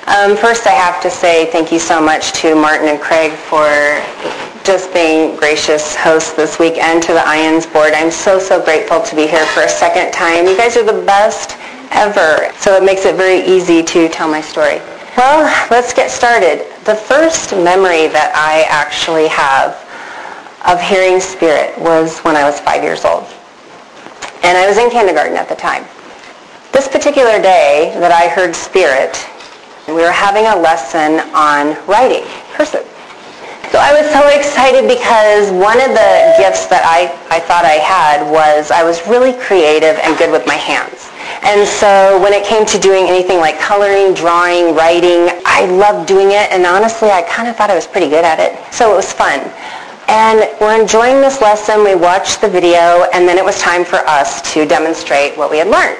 First, I have to say thank you so much to Martin and Craig for just being gracious hosts this week, and to the IONS board. I'm so grateful to be here for a second time. You guys are the best ever, so it makes it very easy to tell my story. Well, let's get started. The first memory that I actually have of hearing spirit was when I was 5 years old. And I was in kindergarten at the time. This particular day that I heard spirit, we were having a lesson on writing, cursive. So I was so excited because one of the gifts that I thought I had was I was really creative and good with my hands. And so when it came to doing anything like coloring, drawing, writing, I loved doing it, and honestly I kind of thought I was pretty good at it. So it was fun. And we're enjoying this lesson, we watched the video, and then it was time for us to demonstrate what we had learned.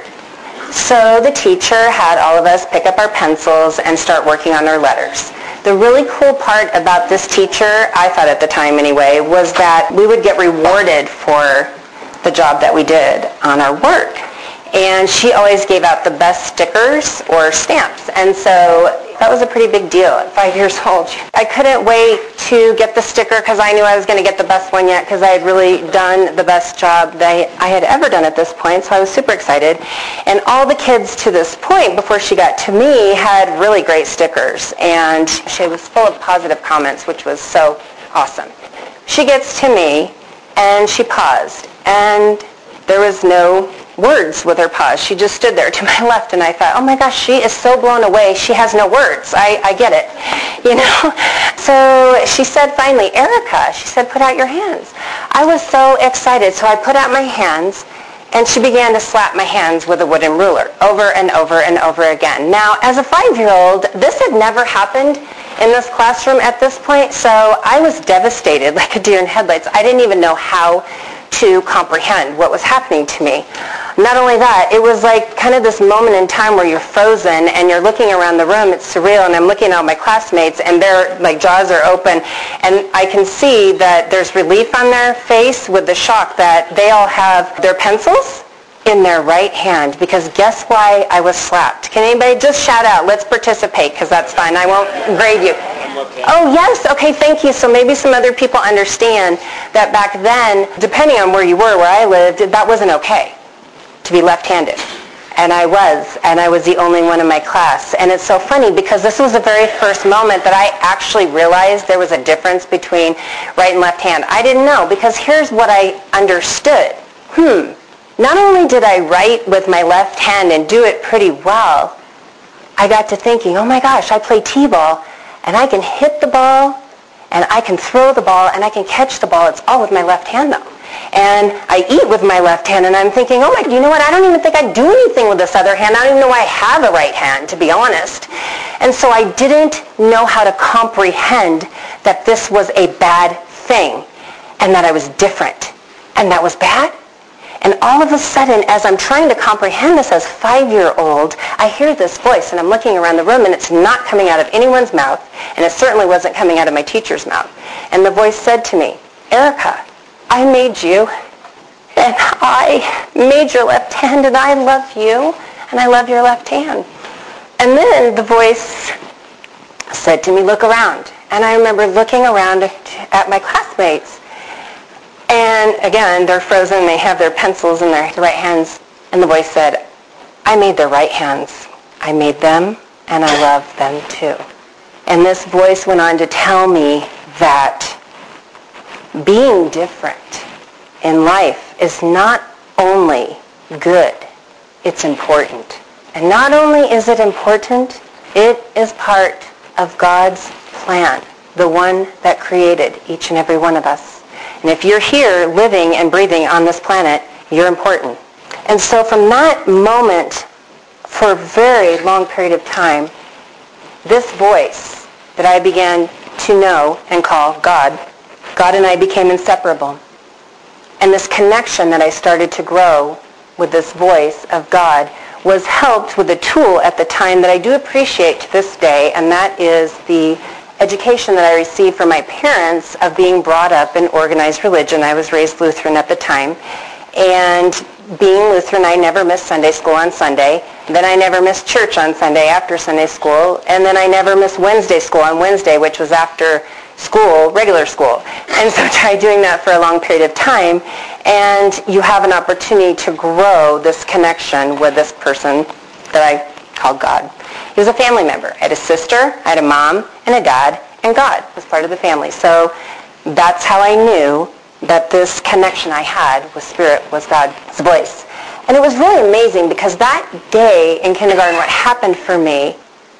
So the teacher had all of us pick up our pencils and start working on our letters. The really cool part about this teacher, I thought at the time anyway, was that we would get rewarded for the job that we did on our work. And she always gave out the best stickers or stamps. And so that was a pretty big deal at 5 years old. I couldn't wait to get the sticker because I knew I was going to get the best one yet, because I had really done the best job that I had ever done at this point. So I was super excited. And all the kids to this point, before she got to me, had really great stickers. And she was full of positive comments, which was so awesome. She gets to me and she paused. And there was no words with her pause. She just stood there to my left, and I thought, oh my gosh, she is so blown away. She has no words. I get it, you know. So she said finally, Erica, she said, put out your hands. I was so excited, so I put out my hands, and she began to slap my hands with a wooden ruler over and over and over again. Now, as a 5-year-old, this had never happened in this classroom at this point, so I was devastated like a deer in headlights. I didn't even know how to comprehend what was happening to me. Not only that, it was like kind of this moment in time where you're frozen and you're looking around the room. It's surreal, and I'm looking at my classmates, and their like jaws are open, and I can see that there's relief on their face with the shock that they all have their pencils in their right hand, because guess why I was slapped? Can anybody just shout out? Let's participate, because that's fine. I won't grade you. Oh, yes. Okay, thank you. So maybe some other people understand that back then, depending on where you were, where I lived, that wasn't okay to be left-handed. And I was the only one in my class. And it's so funny because this was the very first moment that I actually realized there was a difference between right and left hand. I didn't know, because here's what I understood. Not only did I write with my left hand and do it pretty well, I got to thinking, oh my gosh, I play t-ball, and I can hit the ball, and I can throw the ball, and I can catch the ball. It's all with my left hand, though. And I eat with my left hand, and I'm thinking, oh my, you know what? I don't even think I do anything with this other hand. I don't even know why I have a right hand, to be honest. And so I didn't know how to comprehend that this was a bad thing, and that I was different, and that was bad. And all of a sudden, as I'm trying to comprehend this as a 5-year-old, I hear this voice, and I'm looking around the room, and it's not coming out of anyone's mouth, and it certainly wasn't coming out of my teacher's mouth. And the voice said to me, Erica, I made you, and I made your left hand, and I love you, and I love your left hand. And then the voice said to me, look around. And I remember looking around at my classmates. And again, they're frozen. They have their pencils in their right hands. And the voice said, I made their right hands. I made them, and I love them too. And this voice went on to tell me that being different in life is not only good, it's important. And not only is it important, it is part of God's plan, the one that created each and every one of us. And if you're here living and breathing on this planet, you're important. And so from that moment, for a very long period of time, this voice that I began to know and call God and I became inseparable. And this connection that I started to grow with this voice of God was helped with a tool at the time that I do appreciate to this day, and that is the education that I received from my parents of being brought up in organized religion. I was raised Lutheran at the time. And being Lutheran, I never missed Sunday school on Sunday. Then I never missed church on Sunday after Sunday school. And then I never missed Wednesday school on Wednesday, which was after school, regular school. And so I tried doing that for a long period of time. And you have an opportunity to grow this connection with this person that I call God. He was a family member. I had a sister, I had a mom, and a dad, and God was part of the family. So that's how I knew that this connection I had with Spirit was God's voice. And it was really amazing because that day in kindergarten, what happened for me,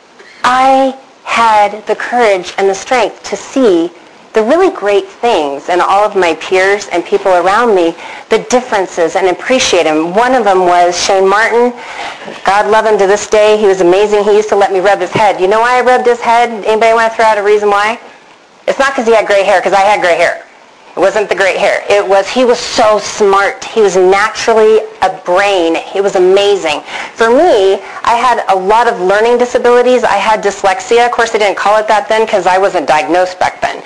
I had the courage and the strength to see the really great things in all of my peers and people around me, the differences, and appreciate them. One of them was Shane Martin. God love him to this day. He was amazing. He used to let me rub his head. You know why I rubbed his head? Anybody want to throw out a reason why? It's not because he had gray hair, because I had gray hair. It wasn't the great hair. It was he was so smart. He was naturally a brain. He was amazing. For me, I had a lot of learning disabilities. I had dyslexia. Of course, they didn't call it that then because I wasn't diagnosed back then.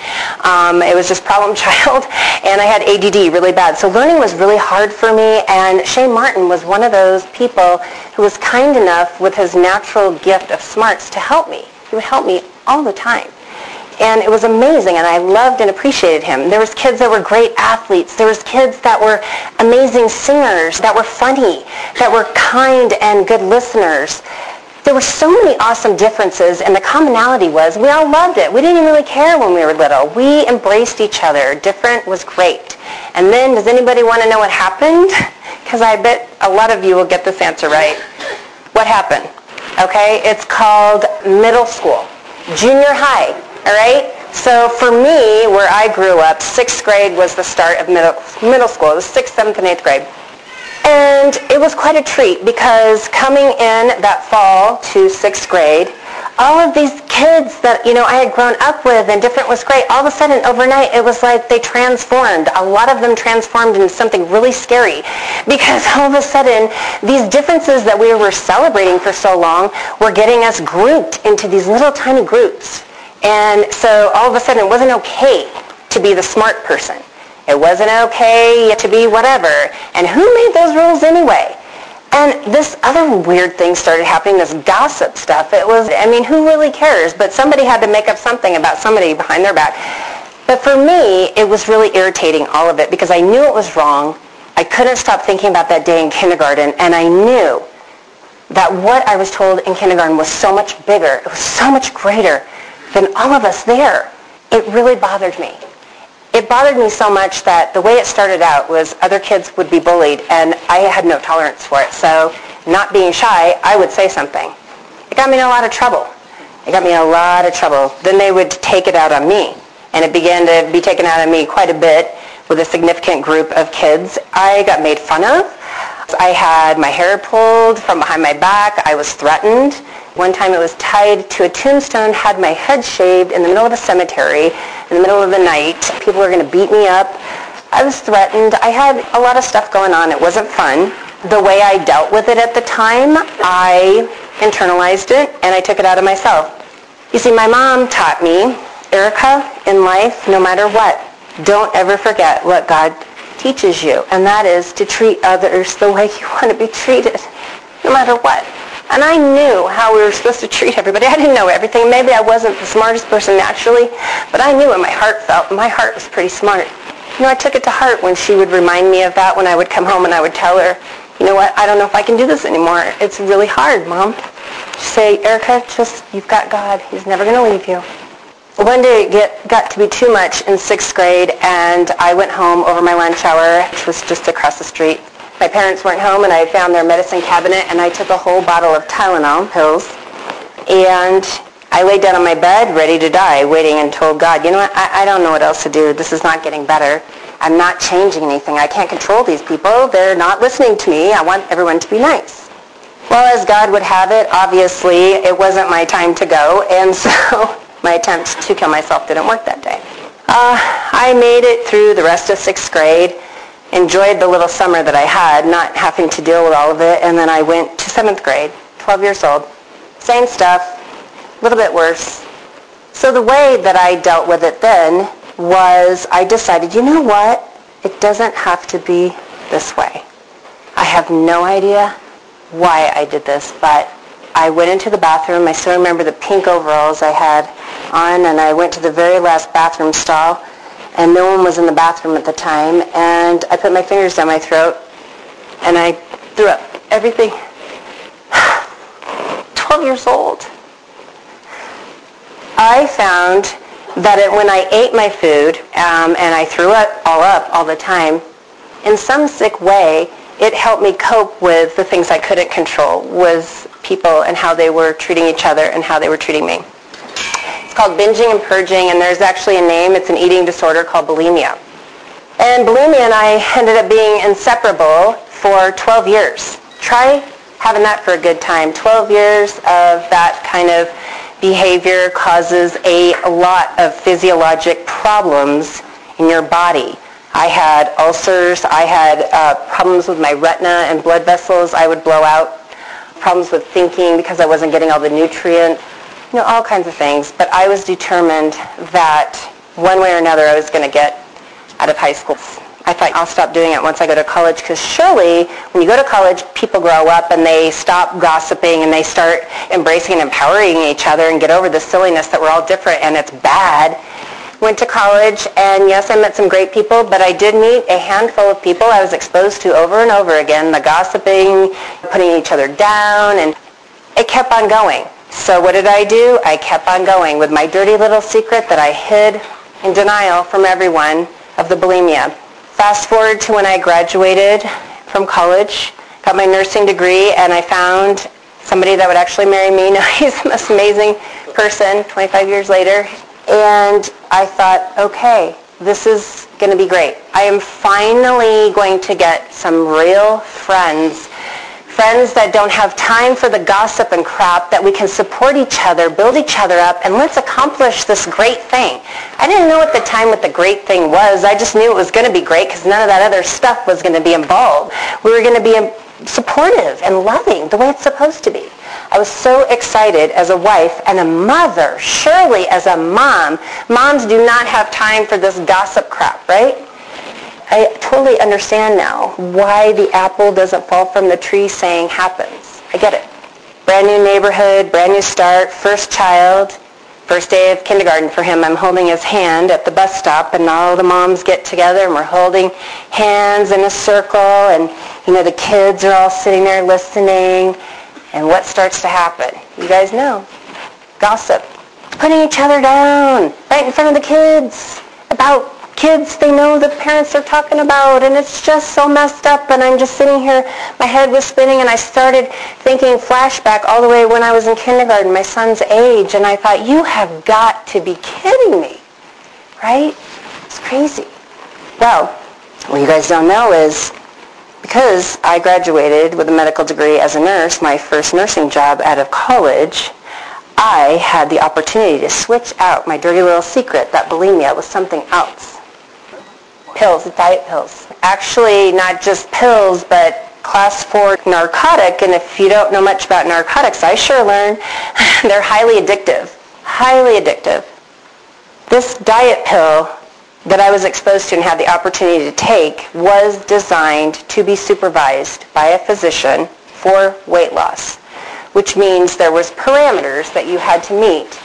It was just problem child, and I had ADD really bad. So learning was really hard for me, and Shane Martin was one of those people who was kind enough with his natural gift of smarts to help me. He would help me all the time. And it was amazing, and I loved and appreciated him. There was kids that were great athletes. There was kids that were amazing singers, that were funny, that were kind and good listeners. There were so many awesome differences, and the commonality was we all loved it. We didn't even really care when we were little. We embraced each other. Different was great. And then, does anybody want to know what happened? Because I bet a lot of you will get this answer right. What happened? Okay, it's called middle school, junior high. All right? So for me, where I grew up, 6th grade was the start of middle school. It was 6th, 7th, and 8th grade. And it was quite a treat because coming in that fall to 6th grade, all of these kids that, I had grown up with and different was great. All of a sudden, overnight, it was like they transformed. A lot of them transformed into something really scary because all of a sudden, these differences that we were celebrating for so long were getting us grouped into these little tiny groups. And so all of a sudden it wasn't okay to be the smart person. It wasn't okay to be whatever. And who made those rules anyway? And this other weird thing started happening, this gossip stuff. It was, who really cares? But somebody had to make up something about somebody behind their back. But for me, it was really irritating, all of it, because I knew it was wrong. I couldn't stop thinking about that day in kindergarten, and I knew that what I was told in kindergarten was so much bigger. It was so much greater than all of us there. It really bothered me. It bothered me so much that the way it started out was other kids would be bullied, and I had no tolerance for it. So not being shy, I would say something. It got me in a lot of trouble. Then they would take it out on me, and it began to be taken out on me quite a bit with a significant group of kids. I got made fun of. I had my hair pulled from behind my back. I was threatened. One time it was tied to a tombstone, had my head shaved in the middle of a cemetery, in the middle of the night. People were going to beat me up. I was threatened. I had a lot of stuff going on. It wasn't fun. The way I dealt with it at the time, I internalized it, and I took it out of myself. You see, my mom taught me, Erica, in life, no matter what, don't ever forget what God teaches you, and that is to treat others the way you want to be treated, no matter what. And I knew how we were supposed to treat everybody. I didn't know everything. Maybe I wasn't the smartest person naturally, but I knew what my heart felt. My heart was pretty smart. I took it to heart when she would remind me of that when I would come home and I would tell her, you know what, I don't know if I can do this anymore. It's really hard, Mom. She'd say, Erica, you've got God. He's never going to leave you. One day it got to be too much in 6th grade, and I went home over my lunch hour, which was just across the street. My parents weren't home, and I found their medicine cabinet, and I took a whole bottle of Tylenol pills, and I laid down on my bed, ready to die, waiting and told God, you know what, I don't know what else to do. This is not getting better. I'm not changing anything. I can't control these people. They're not listening to me. I want everyone to be nice. Well, as God would have it, obviously, it wasn't my time to go, and so my attempt to kill myself didn't work that day. I made it through the rest of 6th grade, enjoyed the little summer that I had, not having to deal with all of it, and then I went to 7th grade, 12 years old. Same stuff, a little bit worse. So the way that I dealt with it then was I decided, you know what? It doesn't have to be this way. I have no idea why I did this, but I went into the bathroom. I still remember the pink overalls I had on, and I went to the very last bathroom stall, and no one was in the bathroom at the time, and I put my fingers down my throat, and I threw up everything. 12 years old. I found that when I ate my food, and I threw it all up all the time, in some sick way, it helped me cope with the things I couldn't control, was people and how they were treating each other and how they were treating me. It's called binging and purging, and there's actually a name. It's an eating disorder called bulimia. And bulimia and I ended up being inseparable for 12 years. Try having that for a good time. 12 years of that kind of behavior causes a lot of physiologic problems in your body. I had ulcers. I had problems with my retina and blood vessels. I would blow out. Problems with thinking because I wasn't getting all the nutrients. All kinds of things. But I was determined that one way or another I was going to get out of high school. I thought I'll stop doing it once I go to college, because surely when you go to college, people grow up and they stop gossiping and they start embracing and empowering each other and get over the silliness that we're all different and it's bad. Went to college, and yes, I met some great people, but I did meet a handful of people I was exposed to over and over again, the gossiping, putting each other down, and it kept on going. So what did I do? I kept on going with my dirty little secret that I hid in denial from everyone of the bulimia. Fast forward to when I graduated from college, got my nursing degree, and I found somebody that would actually marry me. Now, he's the most amazing person 25 years later. And I thought, okay, this is going to be great. I am finally going to get some real friends that don't have time for the gossip and crap, that we can support each other, build each other up, and let's accomplish this great thing. I didn't know at the time what the great thing was. I just knew it was going to be great because none of that other stuff was going to be involved. We were going to be supportive and loving the way it's supposed to be. I was so excited as a wife and a mother, surely as a mom. Moms do not have time for this gossip crap, right? I totally understand now why the apple doesn't fall from the tree saying happens. I get it. Brand new neighborhood, brand new start, first child, first day of kindergarten for him. I'm holding his hand at the bus stop, and all the moms get together, and we're holding hands in a circle, and the kids are all sitting there listening. And what starts to happen? You guys know. Gossip. Putting each other down right in front of the kids about kids they know the parents are talking about, and it's just so messed up. And I'm just sitting here, my head was spinning, and I started thinking flashback all the way when I was in kindergarten, my son's age, and I thought, you have got to be kidding me, right? It's crazy. Well, what you guys don't know is, because I graduated with a medical degree as a nurse, my first nursing job out of college, I had the opportunity to switch out my dirty little secret, that bulimia, with something else. Pills, diet pills. Actually, not just pills, but class 4 narcotic. And if you don't know much about narcotics, I sure learned they're highly addictive. Highly addictive. This diet pill that I was exposed to and had the opportunity to take was designed to be supervised by a physician for weight loss, which means there was parameters that you had to meet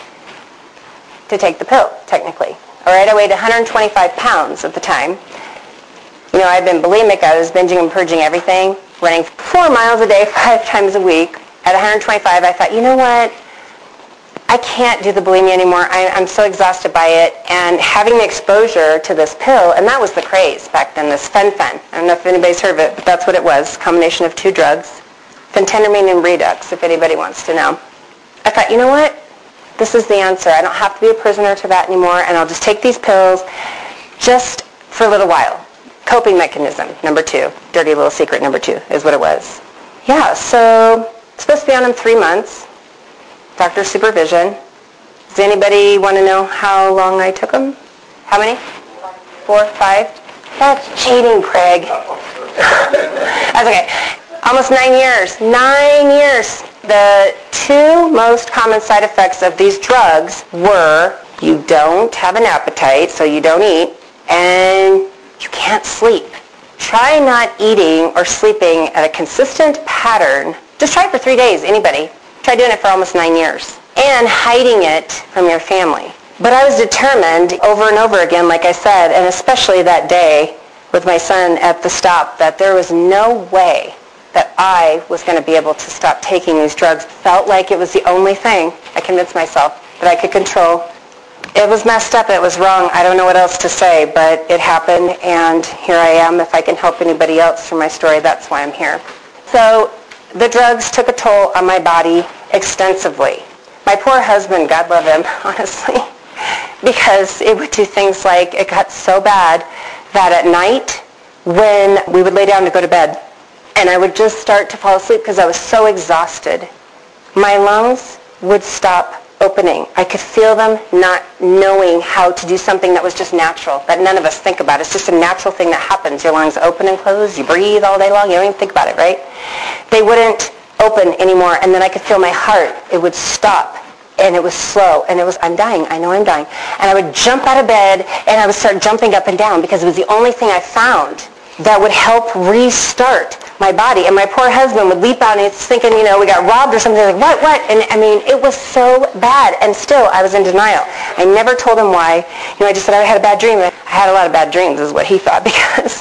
to take the pill, technically. All right, I weighed 125 pounds at the time. I'd been bulimic. I was binging and purging everything, running 4 miles a day, 5 times a week. At 125, I thought, you know what? I can't do the bulimia anymore. I'm so exhausted by it. And having the exposure to this pill, and that was the craze back then, this fen-phen. I don't know if anybody's heard of it, but that's what it was, combination of 2 drugs, phentermine and Redux, if anybody wants to know. I thought, you know what? This is the answer. I don't have to be a prisoner to that anymore, and I'll just take these pills just for a little while. Coping mechanism, number 2. Dirty little secret, number 2, is what it was. Yeah, so supposed to be on them 3 months. Doctor's supervision. Does anybody want to know how long I took them? How many? 4, 5? That's cheating, Craig. That's okay. Almost 9 years. 9 years. The 2 most common side effects of these drugs were you don't have an appetite, so you don't eat, and you can't sleep. try not eating or sleeping at a consistent pattern. Just try it for 3 days, anybody. Try doing it for almost 9 years. And hiding it from your family. But I was determined over and over again, like I said, and especially that day with my son at the stop, that there was no way that I was going to be able to stop taking these drugs. Felt like it was the only thing, I convinced myself, that I could control. It was messed up. It was wrong. I don't know what else to say, but it happened, and here I am. If I can help anybody else through my story, that's why I'm here. So the drugs took a toll on my body extensively. My poor husband, God love him, honestly, because it would do things like, it got so bad that at night when we would lay down to go to bed, and I would just start to fall asleep because I was so exhausted, my lungs would stop opening. I could feel them not knowing how to do something that was just natural, that none of us think about. It's just a natural thing that happens. Your lungs open and close. You breathe all day long. You don't even think about it, right? They wouldn't open anymore, and then I could feel my heart. It would stop, and it was slow, and it was, I'm dying. I know I'm dying. And I would jump out of bed, and I would start jumping up and down because it was the only thing I found that would help restart my body. And my poor husband would leap out, and he's thinking, we got robbed or something. Like, what? And I mean, it was so bad. And still, I was in denial. I never told him why. I just said I had a bad dream. I had a lot of bad dreams is what he thought, because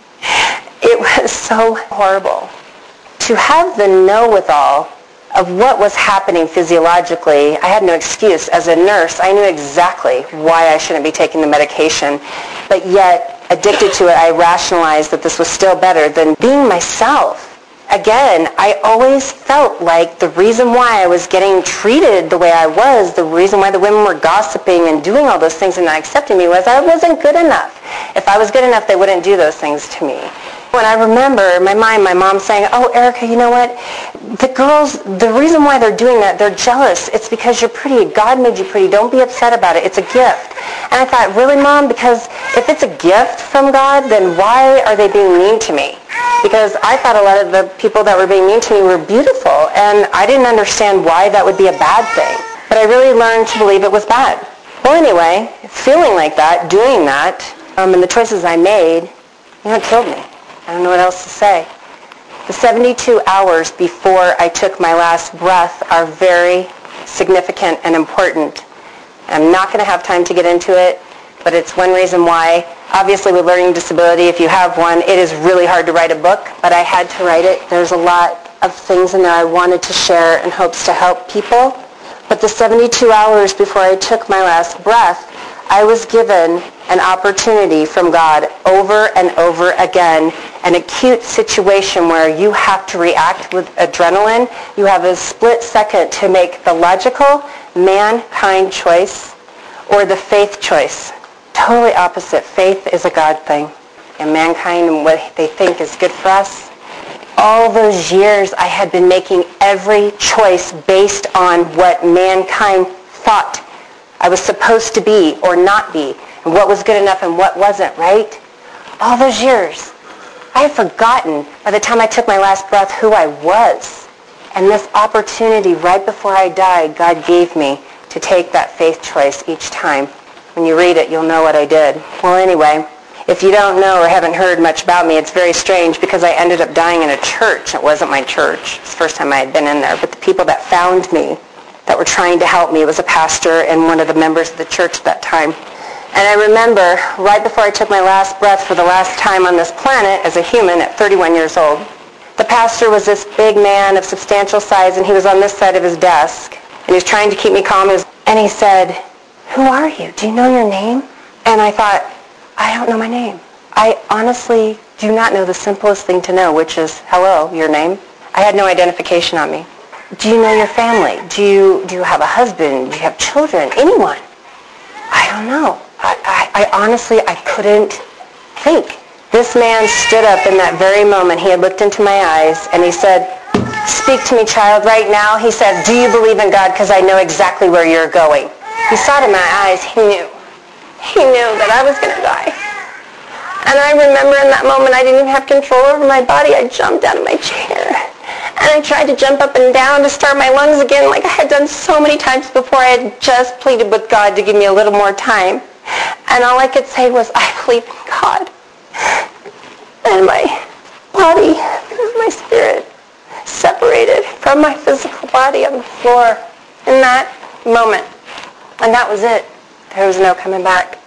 it was so horrible. To have the know-with-all of what was happening physiologically, I had no excuse. As a nurse, I knew exactly why I shouldn't be taking the medication. But yet, addicted to it, I rationalized that this was still better than being myself. Again, I always felt like the reason why I was getting treated the way I was, the reason why the women were gossiping and doing all those things and not accepting me, was I wasn't good enough. If I was good enough, they wouldn't do those things to me. When I remember in my mom saying, oh, Erica, you know what? The girls, the reason why they're doing that, they're jealous. It's because you're pretty. God made you pretty. Don't be upset about it. It's a gift. And I thought, really, Mom? Because if it's a gift from God, then why are they being mean to me? Because I thought a lot of the people that were being mean to me were beautiful, and I didn't understand why that would be a bad thing. But I really learned to believe it was bad. Well, anyway, feeling like that, doing that, and the choices I made, it killed me. I don't know what else to say. The 72 hours before I took my last breath are very significant and important. I'm not going to have time to get into it, but it's one reason why. Obviously, with learning disability, if you have one, it is really hard to write a book, but I had to write it. There's a lot of things in there I wanted to share in hopes to help people. But the 72 hours before I took my last breath, I was given an opportunity from God over and over again, an acute situation where you have to react with adrenaline. You have a split second to make the logical mankind choice or the faith choice. Totally opposite. Faith is a God thing, and mankind and what they think is good for us. All those years I had been making every choice based on what mankind thought I was supposed to be or not be, and what was good enough and what wasn't, right? All those years. I had forgotten by the time I took my last breath who I was. And this opportunity right before I died, God gave me to take that faith choice each time. When you read it, you'll know what I did. Well, anyway, if you don't know or haven't heard much about me, it's very strange because I ended up dying in a church. It wasn't my church. It's the first time I had been in there. But the people that found me, that were trying to help me, was a pastor and one of the members of the church at that time. And I remember right before I took my last breath for the last time on this planet as a human at 31 years old, the pastor was this big man of substantial size, and he was on this side of his desk. And he was trying to keep me calm. And he said, "Who are you? Do you know your name?" And I thought, I don't know my name. I honestly do not know the simplest thing to know, which is, hello, your name. I had no identification on me. Do you know your family? Do you have a husband? Do you have children? Anyone? I don't know. I honestly, I couldn't think. This man stood up in that very moment. He had looked into my eyes, and he said, "Speak to me, child, right now." He said, "Do you believe in God? Because I know exactly where you're going." He saw it in my eyes. He knew. He knew that I was going to die. And I remember in that moment, I didn't even have control over my body. I jumped out of my chair. And I tried to jump up and down to start my lungs again like I had done so many times before. I had just pleaded with God to give me a little more time. And all I could say was, I believe in God. and my body, my spirit, separated from my physical body on the floor in that moment. And that was it. There was no coming back.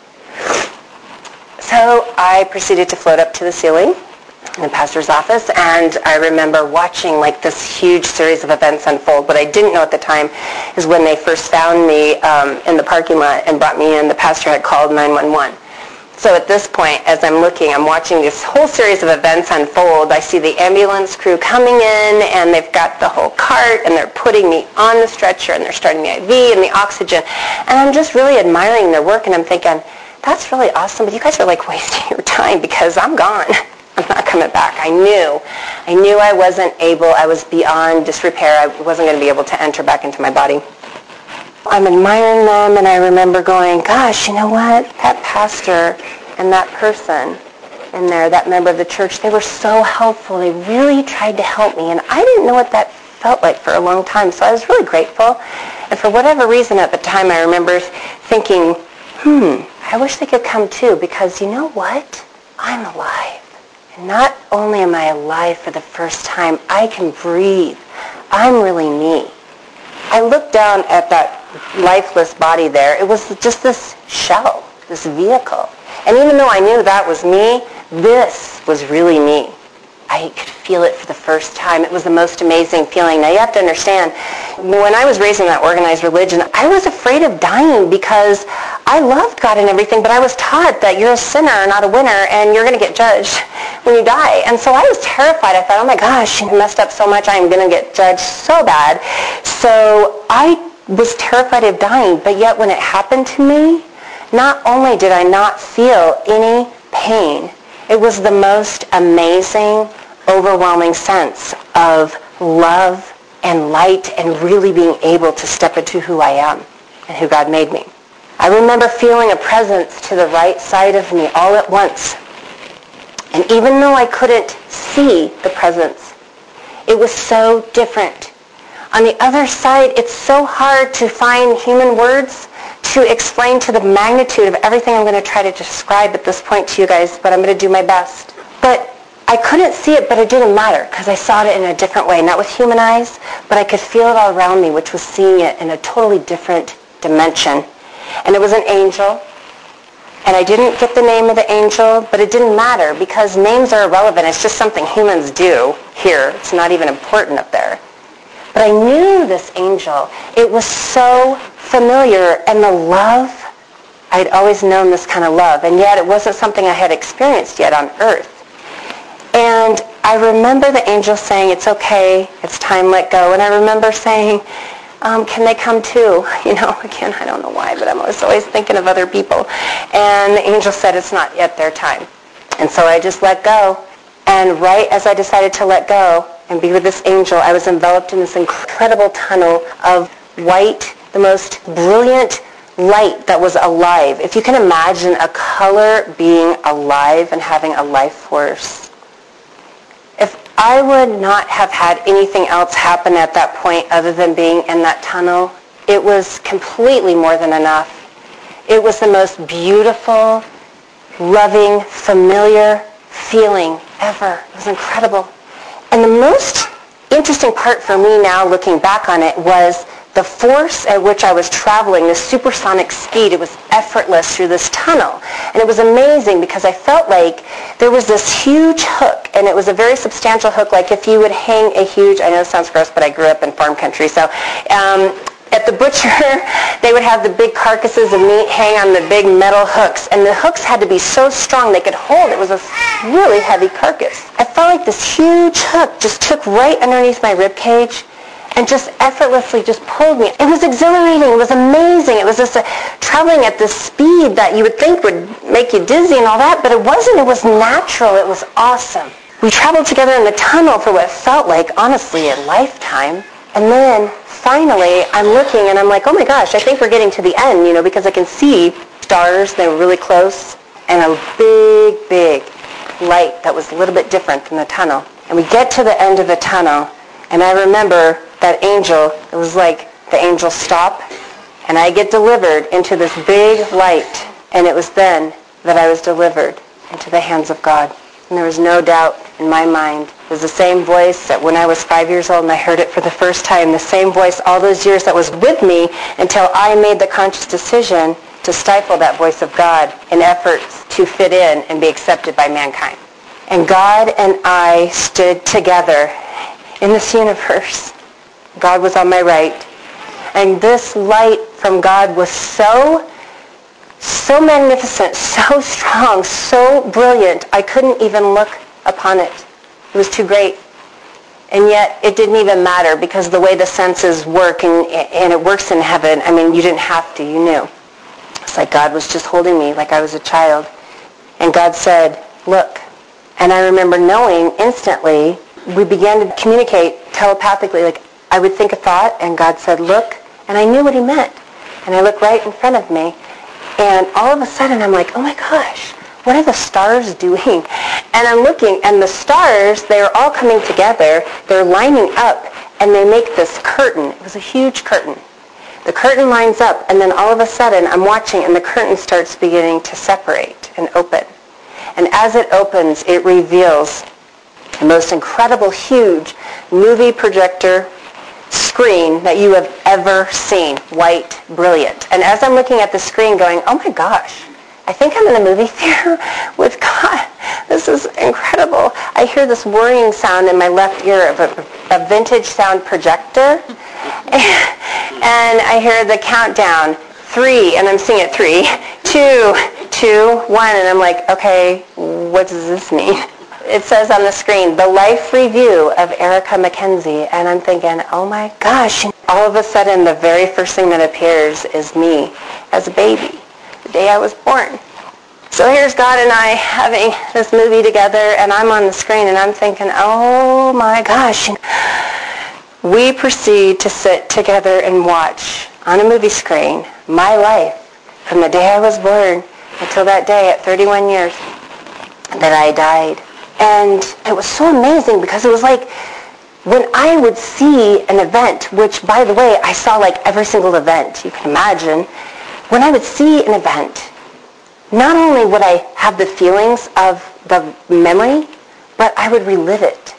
So I proceeded to float up to the ceiling in the pastor's office, and I remember watching like this huge series of events unfold. What I didn't know at the time is when they first found me in the parking lot and brought me in, the pastor had called 911. So at this point, as I'm watching this whole series of events unfold. I see the ambulance crew coming in, and they've got the whole cart, and they're putting me on the stretcher, and they're starting the IV and the oxygen. And I'm just really admiring their work, and I'm thinking, that's really awesome, but you guys are like wasting your time because I'm gone. I'm not coming back. I knew I wasn't able, I was beyond disrepair. I wasn't going to be able to enter back into my body. I'm admiring them, and I remember going, gosh, you know what? That pastor and that person in there, that member of the church, they were so helpful. They really tried to help me, and I didn't know what that felt like for a long time, so I was really grateful. And for whatever reason at the time, I remember thinking, I wish they could come too, because you know what? I'm alive. And not only am I alive for the first time, I can breathe. I'm really me. I looked down at that lifeless body there. It was just this shell, this vehicle. And even though I knew that was me, this was really me. I could feel it for the first time. It was the most amazing feeling. Now you have to understand, when I was raised in that organized religion, I was afraid of dying because I loved God and everything, but I was taught that you're a sinner, not a winner, and you're going to get judged when you die. And so I was terrified. I thought, oh my gosh, you messed up so much, I'm going to get judged so bad. So I was terrified of dying, but yet when it happened to me, not only did I not feel any pain, it was the most amazing, overwhelming sense of love and light and really being able to step into who I am and who God made me. I remember feeling a presence to the right side of me all at once. And even though I couldn't see the presence, it was so different. On the other side, it's so hard to find human words to explain to the magnitude of everything I'm going to try to describe at this point to you guys, but I'm going to do my best. But I couldn't see it, but it didn't matter because I saw it in a different way, not with human eyes, but I could feel it all around me, which was seeing it in a totally different dimension. And it was an angel, and I didn't get the name of the angel, but it didn't matter because names are irrelevant. It's just something humans do here. It's not even important up there. But I knew this angel. It was so familiar, and the love, I'd always known this kind of love, and yet it wasn't something I had experienced yet on earth. And I remember the angel saying, it's okay, it's time, let go. And I remember saying, can they come too? You know, again, I don't know why, but I'm always thinking of other people. And the angel said, it's not yet their time. And so I just let go. And right as I decided to let go and be with this angel, I was enveloped in this incredible tunnel of white, the most brilliant light that was alive. If you can imagine a color being alive and having a life force. If I would not have had anything else happen at that point other than being in that tunnel, it was completely more than enough. It was the most beautiful, loving, familiar feeling ever. It was incredible. And the most interesting part for me now looking back on it was the force at which I was traveling, this supersonic speed. It was effortless through this tunnel. And it was amazing because I felt like there was this huge hook, and it was a very substantial hook, like if you would hang a huge, I know this sounds gross, but I grew up in farm country, so at the butcher, they would have the big carcasses of meat hang on the big metal hooks, and the hooks had to be so strong they could hold. It was a really heavy carcass. I felt like this huge hook just took right underneath my rib cage and just effortlessly just pulled me. It was exhilarating. It was amazing. It was just traveling at this speed that you would think would make you dizzy and all that, but it wasn't. It was natural. It was awesome. We traveled together in the tunnel for what felt like, honestly, a lifetime. And then finally, I'm looking and I'm like, oh my gosh, I think we're getting to the end, you know, because I can see stars. They were really close, and a big, big light that was a little bit different from the tunnel. And we get to the end of the tunnel, and I remember that angel, it was like the angel stop, and I get delivered into this big light, and it was then that I was delivered into the hands of God. And there was no doubt in my mind. It was the same voice that when I was 5 years old and I heard it for the first time, the same voice all those years that was with me until I made the conscious decision to stifle that voice of God in efforts to fit in and be accepted by mankind. And God and I stood together in this universe. God was on my right. And this light from God was so magnificent, so strong, so brilliant, I couldn't even look upon it. It was too great. And yet it didn't even matter because the way the senses work, and it works in heaven, I mean, you didn't have to, you knew. It's like God was just holding me like I was a child. And God said, look. And I remember knowing instantly, we began to communicate telepathically, like I would think a thought and God said, look. And I knew what he meant. And I looked right in front of me. And all of a sudden, I'm like, oh my gosh, what are the stars doing? And I'm looking, and the stars, they're all coming together. They're lining up, and they make this curtain. It was a huge curtain. The curtain lines up, and then all of a sudden, I'm watching, and the curtain starts beginning to separate and open. And as it opens, it reveals the most incredible, huge movie projector screen that you have ever seen, white, brilliant. And as I'm looking at the screen going, oh my gosh, I think I'm in a movie theater with God. This is incredible. I hear this whirring sound in my left ear of a vintage sound projector. And I hear the countdown, 3, and I'm seeing it 3, 2, 1, and I'm like, okay, what does this mean? It says on the screen, the life review of Erica McKenzie. And I'm thinking, oh my gosh. All of a sudden, the very first thing that appears is me as a baby, the day I was born. So here's God and I having this movie together, and I'm on the screen, and I'm thinking, oh my gosh. We proceed to sit together and watch on a movie screen my life from the day I was born until that day at 31 years that I died. And it was so amazing because it was like when I would see an event, which, by the way, I saw like every single event you can imagine. When I would see an event, not only would I have the feelings of the memory, but I would relive it.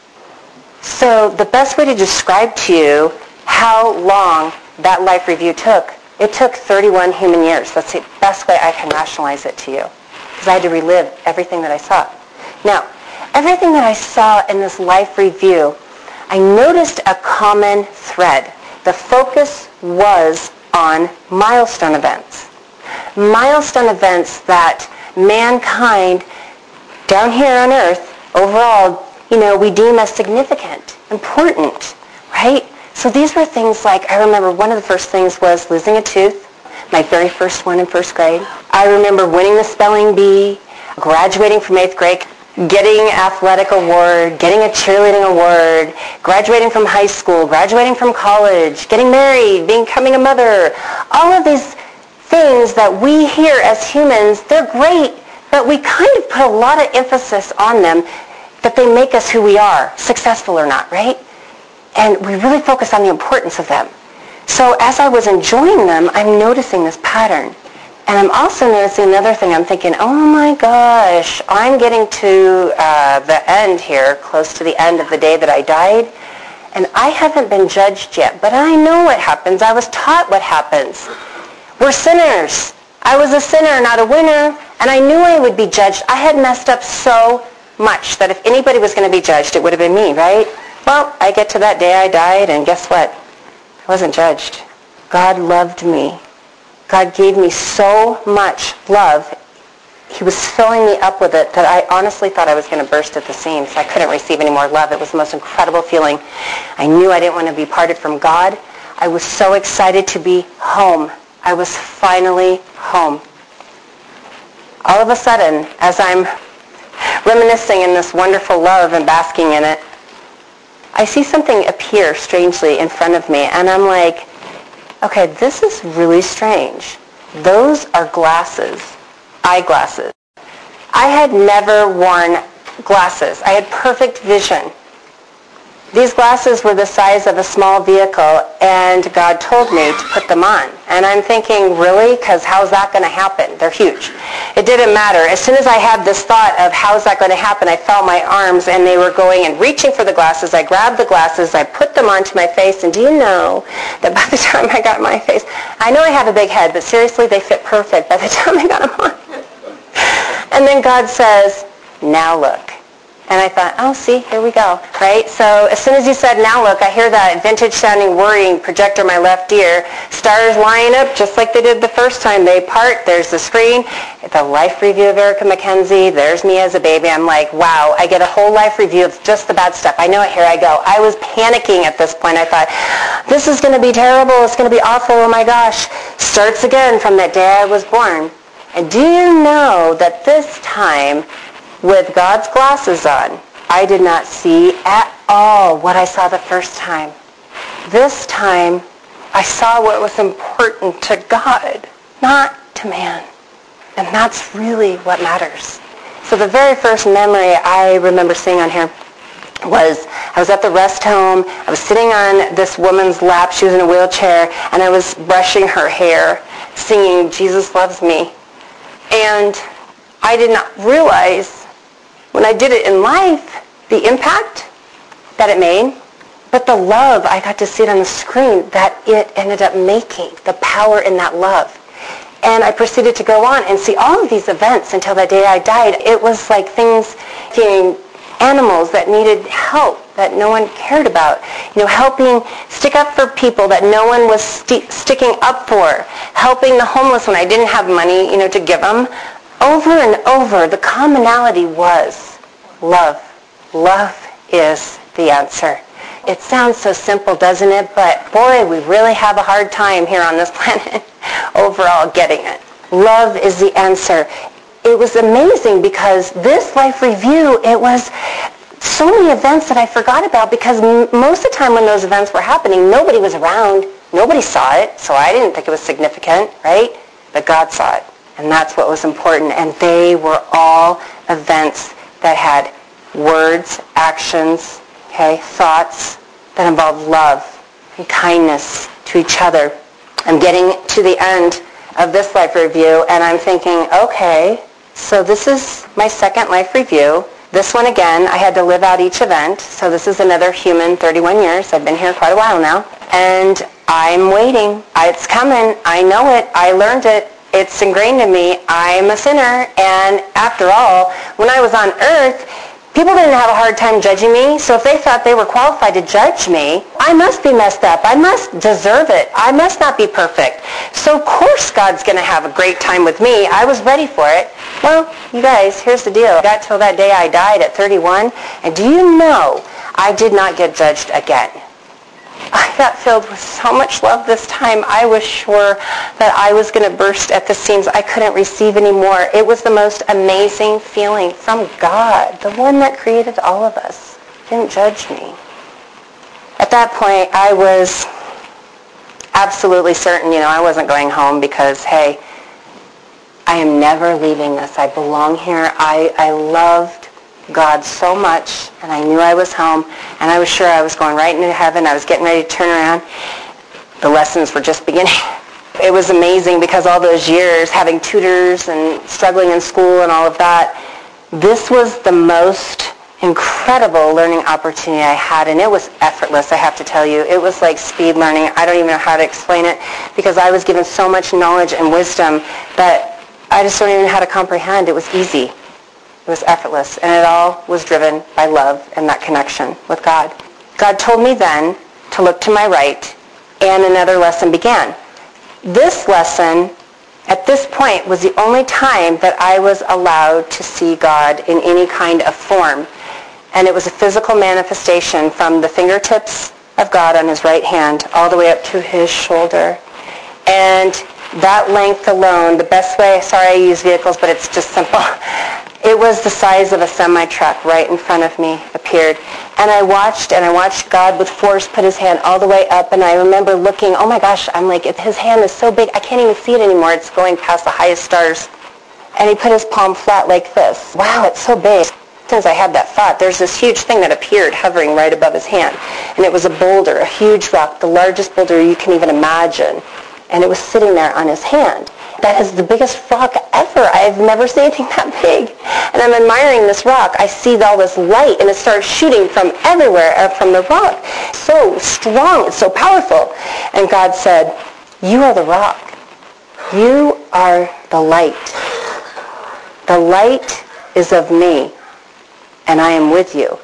So the best way to describe to you how long that life review took, it took 31 human years. That's the best way I can rationalize it to you. Because I had to relive everything that I saw. Now, everything that I saw in this life review, I noticed a common thread. The focus was on milestone events. Milestone events that mankind down here on earth, overall, we deem as significant, important, right? So these were things like, I remember one of the first things was losing a tooth, my very first one in first grade. I remember winning the spelling bee, graduating from 8th grade, getting athletic award, getting a cheerleading award, graduating from high school, graduating from college, getting married, becoming a mother. All of these things that we here as humans, they're great, but we kind of put a lot of emphasis on them that they make us who we are, successful or not, right? And we really focus on the importance of them. So as I was enjoying them, I'm noticing this pattern. And I'm also noticing another thing. I'm thinking, oh my gosh, I'm getting to the end here, close to the end of the day that I died, and I haven't been judged yet. But I know what happens. I was taught what happens. We're sinners. I was a sinner, not a winner, and I knew I would be judged. I had messed up so much that if anybody was going to be judged, it would have been me, right? Well, I get to that day I died, and guess what? I wasn't judged. God loved me. God gave me so much love. He was filling me up with it that I honestly thought I was going to burst at the seams. I couldn't receive any more love. It was the most incredible feeling. I knew I didn't want to be parted from God. I was so excited to be home. I was finally home. All of a sudden, as I'm reminiscing in this wonderful love and basking in it, I see something appear strangely in front of me, and I'm like, okay, this is really strange. Those are glasses, eyeglasses. I had never worn glasses. I had perfect vision. These glasses were the size of a small vehicle, and God told me to put them on. And I'm thinking, really? Because how's that going to happen? They're huge. It didn't matter. As soon as I had this thought of how's that going to happen, I felt my arms, and they were going and reaching for the glasses. I grabbed the glasses, I put them onto my face, and do you know that by the time I got my face, I know I have a big head, but seriously, they fit perfect by the time I got them on. And then God says, now look. And I thought, oh, see, here we go, right? So as soon as you said, now look, I hear that vintage-sounding whirring projector in my left ear. Stars line up just like they did the first time. They part. There's the screen. The life review of Erica McKenzie. There's me as a baby. I'm like, wow, I get a whole life review of just the bad stuff. I know it. Here I go. I was panicking at this point. I thought, this is going to be terrible. It's going to be awful. Oh, my gosh. Starts again from that day I was born. And do you know that this time, with God's glasses on, I did not see at all what I saw the first time. This time, I saw what was important to God, not to man. And that's really what matters. So the very first memory I remember seeing on here was I was at the rest home. I was sitting on this woman's lap. She was in a wheelchair, and I was brushing her hair, singing Jesus Loves Me. And I did not realize when I did it in life, the impact that it made, but the love, I got to see it on the screen, that it ended up making, the power in that love. And I proceeded to go on and see all of these events until that day I died. It was like things, animals that needed help that no one cared about. Helping stick up for people that no one was sticking up for. Helping the homeless when I didn't have money, to give them. Over and over, the commonality was love. Love is the answer. It sounds so simple, doesn't it? But boy, we really have a hard time here on this planet overall getting it. Love is the answer. It was amazing because this life review, it was so many events that I forgot about because most of the time when those events were happening, nobody was around. Nobody saw it, so I didn't think it was significant, right? But God saw it. And that's what was important. And they were all events that had words, actions, thoughts that involved love and kindness to each other. I'm getting to the end of this life review, and I'm thinking, okay, so this is my second life review. This one again, I had to live out each event. So this is another human 31 years. I've been here quite a while now. And I'm waiting. It's coming. I know it. I learned it. It's ingrained in me. I'm a sinner, and after all, when I was on earth, people didn't have a hard time judging me, so if they thought they were qualified to judge me, I must be messed up. I must deserve it. I must not be perfect. So of course God's going to have a great time with me. I was ready for it. Well, you guys, here's the deal. I got till that day I died at 31, and do you know I did not get judged again. I got filled with so much love this time. I was sure that I was going to burst at the seams. I couldn't receive anymore. It was the most amazing feeling from God, the one that created all of us. Didn't judge me. At that point, I was absolutely certain, I wasn't going home because, hey, I am never leaving this. I belong here. I loved God so much, and I knew I was home, and I was sure I was going right into heaven. I was getting ready to turn around. The lessons were just beginning. It was amazing because all those years having tutors and struggling in school and all of that, this was the most incredible learning opportunity I had, and it was effortless, I have to tell you. It was like speed learning. I don't even know how to explain it because I was given so much knowledge and wisdom that I just don't even know how to comprehend. It was easy. It was effortless, and it all was driven by love and that connection with God. God told me then to look to my right, and another lesson began. This lesson, at this point, was the only time that I was allowed to see God in any kind of form, and it was a physical manifestation from the fingertips of God on his right hand all the way up to his shoulder. And that length alone, the best way, sorry I use vehicles, but it's just simple. It was the size of a semi-truck right in front of me appeared. And I watched God with force put his hand all the way up, and I remember looking, oh my gosh, I'm like, his hand is so big, I can't even see it anymore. It's going past the highest stars. And he put his palm flat like this. Wow, it's so big. As soon as I had that thought, there's this huge thing that appeared hovering right above his hand. And it was a boulder, a huge rock, the largest boulder you can even imagine. And it was sitting there on his hand. That is the biggest rock ever. I've never seen anything that big. And I'm admiring this rock. I see all this light, and it starts shooting from everywhere, from the rock. So strong, it's so powerful. And God said, you are the rock. You are the light. The light is of me, and I am with you.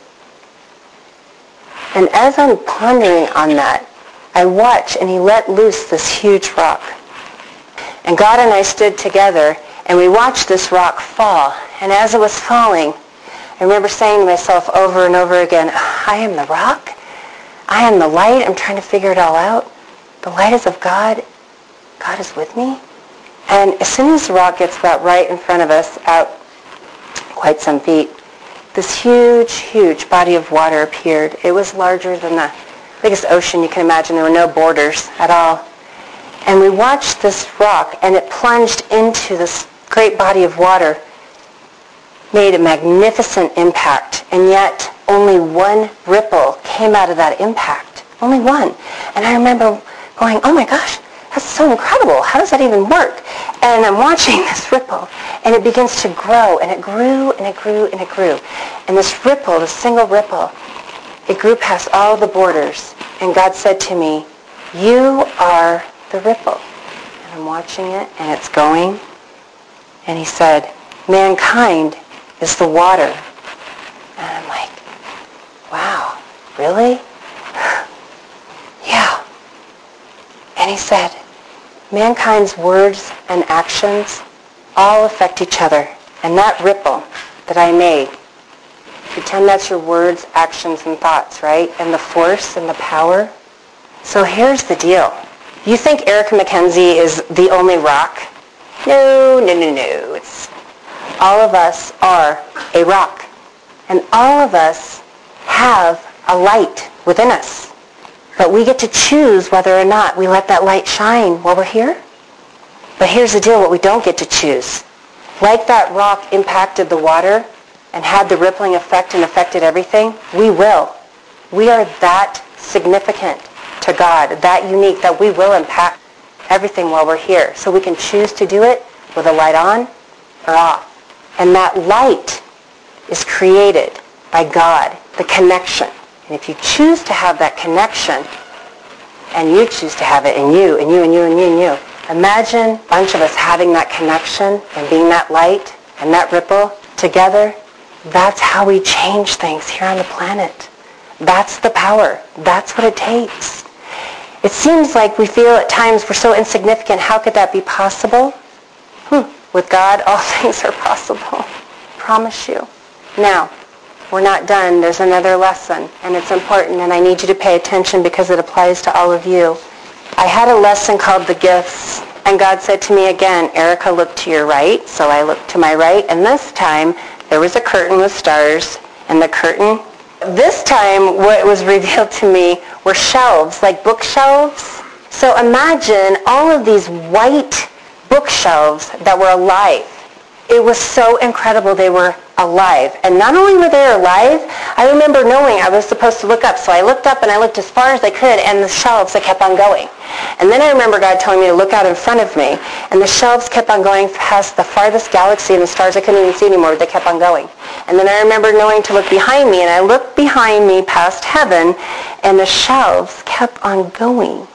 And as I'm pondering on that, I watch, and he let loose this huge rock. And God and I stood together, and we watched this rock fall. And as it was falling, I remember saying to myself over and over again, I am the rock. I am the light. I'm trying to figure it all out. The light is of God. God is with me. And as soon as the rock gets about right in front of us, out quite some feet, this huge, huge body of water appeared. It was larger than the biggest ocean you can imagine. There were no borders at all. And we watched this rock, and it plunged into this great body of water, made a magnificent impact, and yet only one ripple came out of that impact. Only one. And I remember going, oh my gosh, that's so incredible. How does that even work? And I'm watching this ripple, and it begins to grow, and it grew, and it grew, and it grew. And this ripple, this single ripple, it grew past all the borders. And God said to me, you are the ripple. And I'm watching it, and it's going. And he said, mankind is the water. And I'm like, wow, really? Yeah. And he said, mankind's words and actions all affect each other. And that ripple that I made, pretend that's your words, actions, and thoughts, right? And the force and the power. So here's the deal. You think Erica McKenzie is the only rock? No. It's all of us are a rock. And all of us have a light within us. But we get to choose whether or not we let that light shine while we're here. But here's the deal, what we don't get to choose. Like that rock impacted the water and had the rippling effect and affected everything, we will. We are that significant to God, that unique, that we will impact everything while we're here. So we can choose to do it with a light on or off. And that light is created by God, the connection. And if you choose to have that connection, and you choose to have it in you, and you, and you, and you, and you, imagine a bunch of us having that connection and being that light and that ripple together. That's how we change things here on the planet. That's the power. That's what it takes. It seems like we feel at times we're so insignificant. How could that be possible? With God, all things are possible. Promise you. Now, we're not done. There's another lesson, and it's important, and I need you to pay attention because it applies to all of you. I had a lesson called The Gifts, and God said to me again, Erica, look to your right. So I looked to my right, and this time there was a curtain with stars, and the curtain, this time what was revealed to me were shelves, like bookshelves. So imagine all of these white bookshelves that were alive. It was so incredible they were alive. And not only were they alive, I remember knowing I was supposed to look up. So I looked up and I looked as far as I could, and the shelves, they kept on going. And then I remember God telling me to look out in front of me, and the shelves kept on going past the farthest galaxy and the stars I couldn't even see anymore. They kept on going. And then I remember knowing to look behind me, and I looked behind me past heaven, and the shelves kept on going.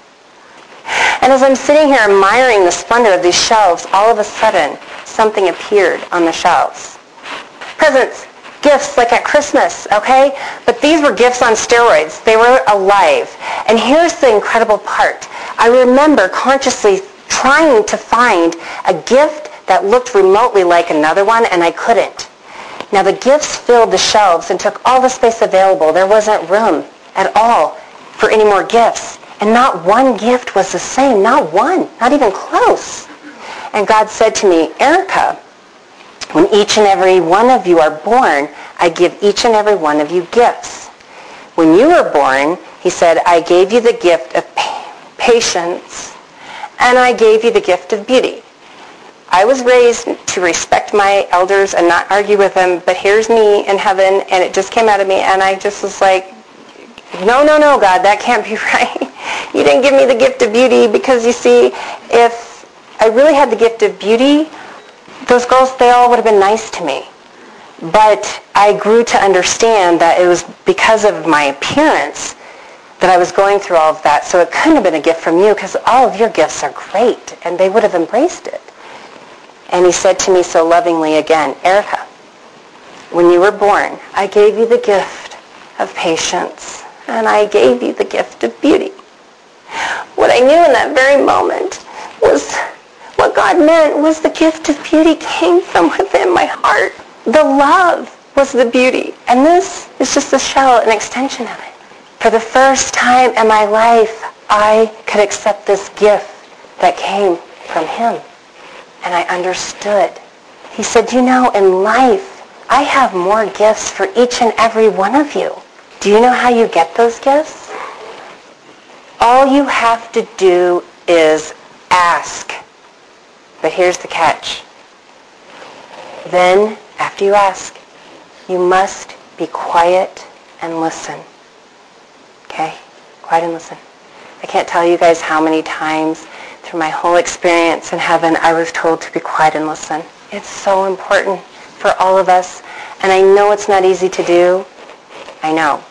And as I'm sitting here admiring the splendor of these shelves, all of a sudden, something appeared on the shelves. Presents, gifts like at Christmas, okay? But these were gifts on steroids. They were alive. And here's the incredible part. I remember consciously trying to find a gift that looked remotely like another one, and I couldn't. Now the gifts filled the shelves and took all the space available. There wasn't room at all for any more gifts. And not one gift was the same. Not one. Not even close. And God said to me, Erica, when each and every one of you are born, I give each and every one of you gifts. When you were born, he said, I gave you the gift of patience, and I gave you the gift of beauty. I was raised to respect my elders and not argue with them, but here's me in heaven, and it just came out of me, and I just was like, no, God, that can't be right. You didn't give me the gift of beauty, because you see, if I really had the gift of beauty, those girls, they all would have been nice to me. But I grew to understand that it was because of my appearance that I was going through all of that. So it couldn't have been a gift from you, because all of your gifts are great, and they would have embraced it. And he said to me so lovingly again, Erica, when you were born, I gave you the gift of patience, and I gave you the gift of beauty. What I knew in that very moment was what God meant was the gift of beauty came from within my heart. The love was the beauty. And this is just a shell, an extension of it. For the first time in my life, I could accept this gift that came from him. And I understood. He said, you know, in life, I have more gifts for each and every one of you. Do you know how you get those gifts? All you have to do is ask. But here's the catch. Then, after you ask, you must be quiet and listen. Okay? Quiet and listen. I can't tell you guys how many times through my whole experience in heaven I was told to be quiet and listen. It's so important for all of us. And I know it's not easy to do. I know.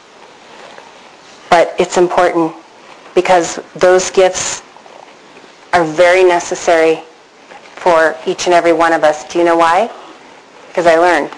But it's important because those gifts are very necessary for each and every one of us. Do you know why? Because I learned.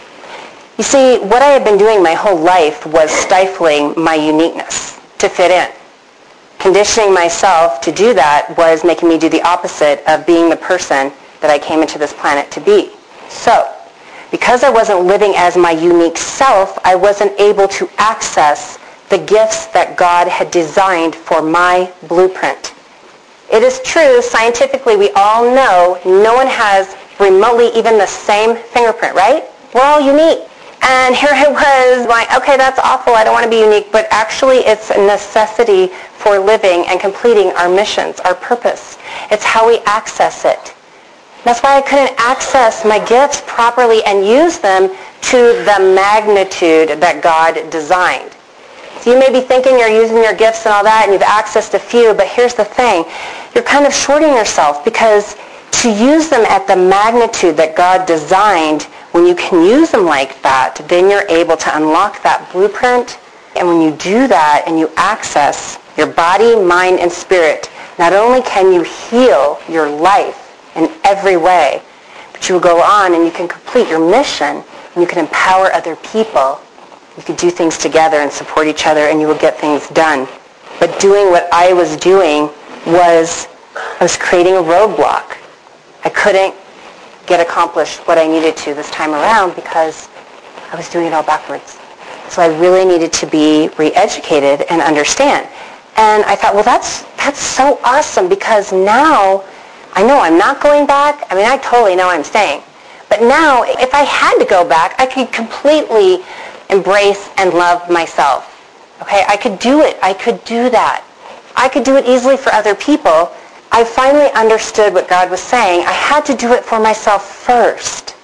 You see, what I had been doing my whole life was stifling my uniqueness to fit in. Conditioning myself to do that was making me do the opposite of being the person that I came into this planet to be. So, because I wasn't living as my unique self, I wasn't able to access the gifts that God had designed for my blueprint. It is true, scientifically, we all know no one has remotely even the same fingerprint, right? We're all unique. And here I was like, okay, that's awful, I don't want to be unique, but actually it's a necessity for living and completing our missions, our purpose. It's how we access it. That's why I couldn't access my gifts properly and use them to the magnitude that God designed. So you may be thinking you're using your gifts and all that, and you've accessed a few, but here's the thing. You're kind of shorting yourself, because to use them at the magnitude that God designed, when you can use them like that, then you're able to unlock that blueprint. And when you do that and you access your body, mind, and spirit, not only can you heal your life in every way, but you will go on and you can complete your mission, and you can empower other people. You can do things together and support each other, and you will get things done. But doing what I was doing was, I was creating a roadblock. I couldn't get accomplished what I needed to this time around because I was doing it all backwards. So I really needed to be re-educated and understand. And I thought, well, that's so awesome, because now I know I'm not going back. I mean, I totally know I'm staying. But now, if I had to go back, I could completely embrace and love myself. Okay, I could do it. I could do that. I could do it easily for other people. I finally understood what God was saying. I had to do it for myself first.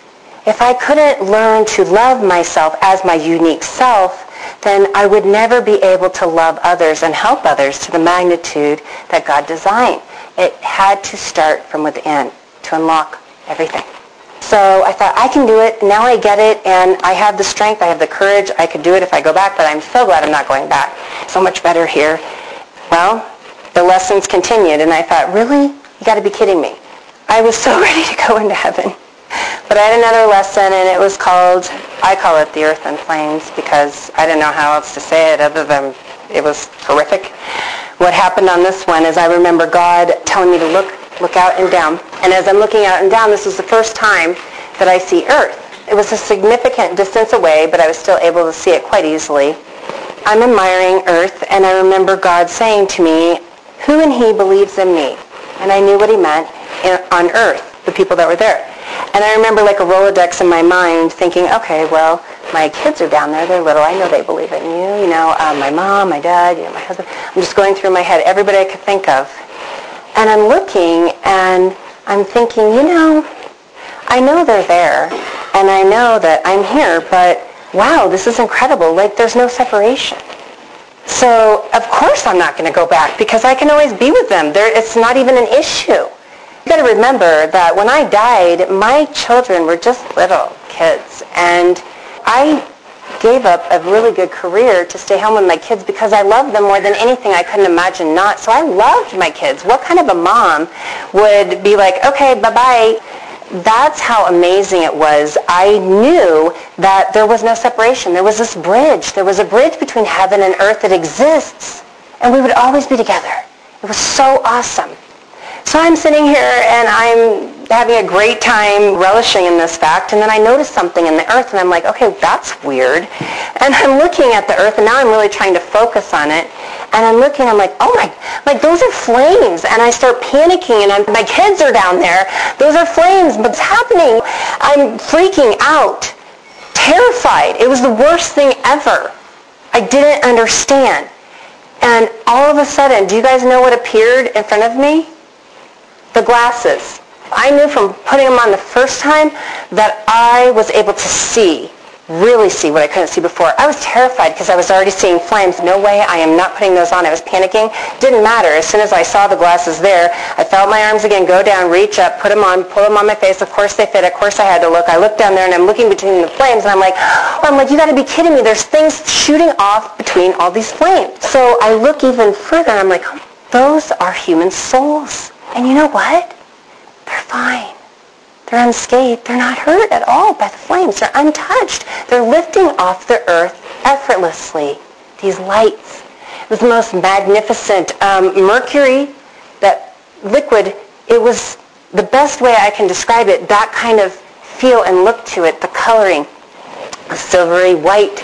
If I couldn't learn to love myself as my unique self, then I would never be able to love others and help others to the magnitude that God designed. It had to start from within to unlock everything. So I thought, I can do it. Now I get it, and I have the strength, I have the courage. I could do it if I go back, but I'm so glad I'm not going back. So much better here. Well, the lessons continued, and I thought, really? You got to be kidding me. I was so ready to go into heaven. But I had another lesson, and it was called, I call it the Earth and Flames, because I didn't know how else to say it other than it was horrific. What happened on this one is I remember God telling me to look out and down. And as I'm looking out and down, this was the first time that I see Earth. It was a significant distance away, but I was still able to see it quite easily. I'm admiring Earth, and I remember God saying to me, who in he believes in me? And I knew what he meant on Earth, the people that were there. And I remember like a Rolodex in my mind thinking, okay, well, my kids are down there, they're little, I know they believe in you, my mom, my dad, my husband. I'm just going through my head everybody I could think of. And I'm looking, and I'm thinking, I know they're there, and I know that I'm here, but wow, this is incredible. Like, there's no separation. So, of course I'm not going to go back, because I can always be with them. It's not even an issue. You got to remember that when I died, my children were just little kids, and I gave up a really good career to stay home with my kids because I loved them more than anything. I couldn't imagine not. So I loved my kids. What kind of a mom would be like, okay, bye-bye? That's how amazing it was. I knew that there was no separation. There was this bridge. There was a bridge between heaven and earth that exists, and we would always be together. It was so awesome. So I'm sitting here, and I'm having a great time relishing in this fact, and then I notice something in the earth, and I'm like, okay, that's weird. And I'm looking at the earth, and now I'm really trying to focus on it, and I'm looking, I'm like, oh my, like those are flames, and I start panicking, and my kids are down there. Those are flames, but what's happening? I'm freaking out, terrified. It was the worst thing ever. I didn't understand. And all of a sudden, do you guys know what appeared in front of me? The glasses. I knew from putting them on the first time that I was able to see, really see what I couldn't see before. I was terrified because I was already seeing flames. No way, I am not putting those on. I was panicking. Didn't matter. As soon as I saw the glasses there, I felt my arms again go down, reach up, put them on, pull them on my face. Of course they fit. Of course I had to look. I looked down there and I'm looking between the flames and I'm like, you got to be kidding me. There's things shooting off between all these flames. So I look even further and I'm like, those are human souls. And you know what? They're fine. They're unscathed. They're not hurt at all by the flames. They're untouched. They're lifting off the earth effortlessly. These lights. It was the most magnificent mercury, that liquid. It was the best way I can describe it. That kind of feel and look to it. The coloring. A silvery white,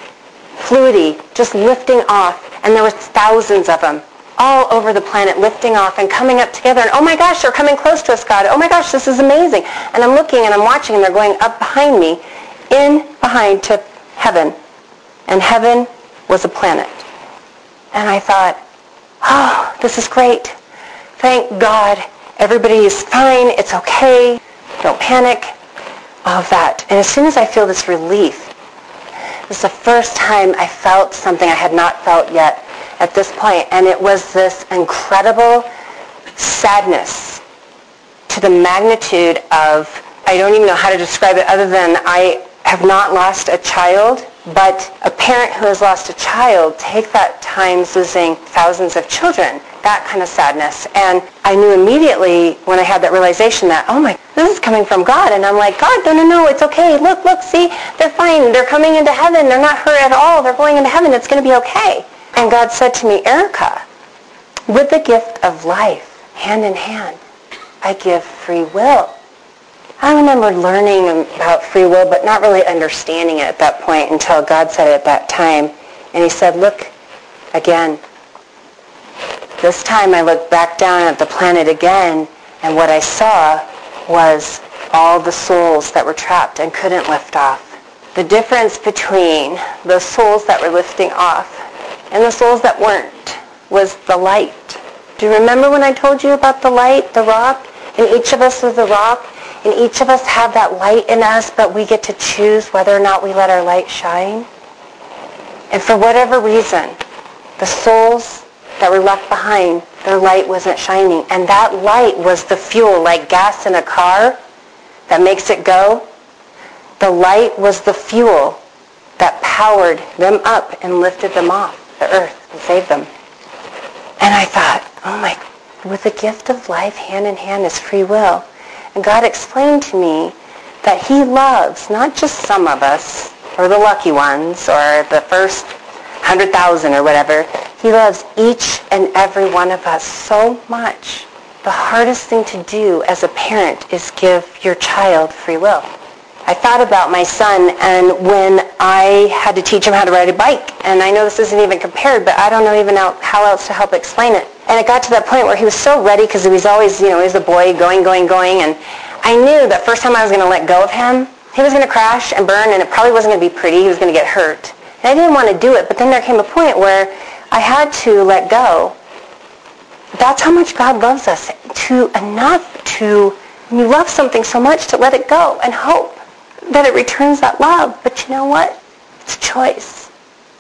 fluidy, just lifting off. And there were thousands of them all over the planet, lifting off and coming up together. And oh my gosh, they're coming close to us, God. Oh my gosh, this is amazing. And I'm looking and I'm watching, and they're going up behind me, in behind to heaven. And heaven was a planet. And I thought, oh, this is great. Thank God. Everybody is fine. It's okay. Don't panic. All of that. And as soon as I feel this relief, this is the first time I felt something I had not felt yet at this point, and it was this incredible sadness to the magnitude of, I don't even know how to describe it other than I have not lost a child, but a parent who has lost a child, take that times losing thousands of children, that kind of sadness. And I knew immediately when I had that realization that, oh my, this is coming from God. And I'm like, God, no, it's okay. Look, see, they're fine. They're coming into heaven. They're not hurt at all. They're going into heaven. It's going to be okay. And God said to me, Erica, with the gift of life, hand in hand, I give free will. I remember learning about free will, but not really understanding it at that point until God said it at that time. And he said, look again. This time I looked back down at the planet again, and what I saw was all the souls that were trapped and couldn't lift off. The difference between the souls that were lifting off and the souls that weren't was the light. Do you remember when I told you about the light, the rock? And each of us was a rock, and each of us have that light in us, but we get to choose whether or not we let our light shine. And for whatever reason, the souls that were left behind, their light wasn't shining. And that light was the fuel, like gas in a car that makes it go. The light was the fuel that powered them up and lifted them off the earth and saved them. And I thought, oh my, with the gift of life, hand in hand is free will. And God explained to me that he loves not just some of us, or the lucky ones, or the first 100,000 or whatever. He loves each and every one of us so much. The hardest thing to do as a parent is give your child free will. I thought about my son, and when I had to teach him how to ride a bike, and I know this isn't even compared, but I don't know even how else to help explain it. And it got to that point where he was so ready, because he was always, he was a boy going, and I knew that first time I was going to let go of him, he was going to crash and burn, and it probably wasn't going to be pretty. He was going to get hurt. And I didn't want to do it, but then there came a point where I had to let go. That's how much God loves us, enough when you love something so much, to let it go and hope that it returns that love. But you know what? It's a choice.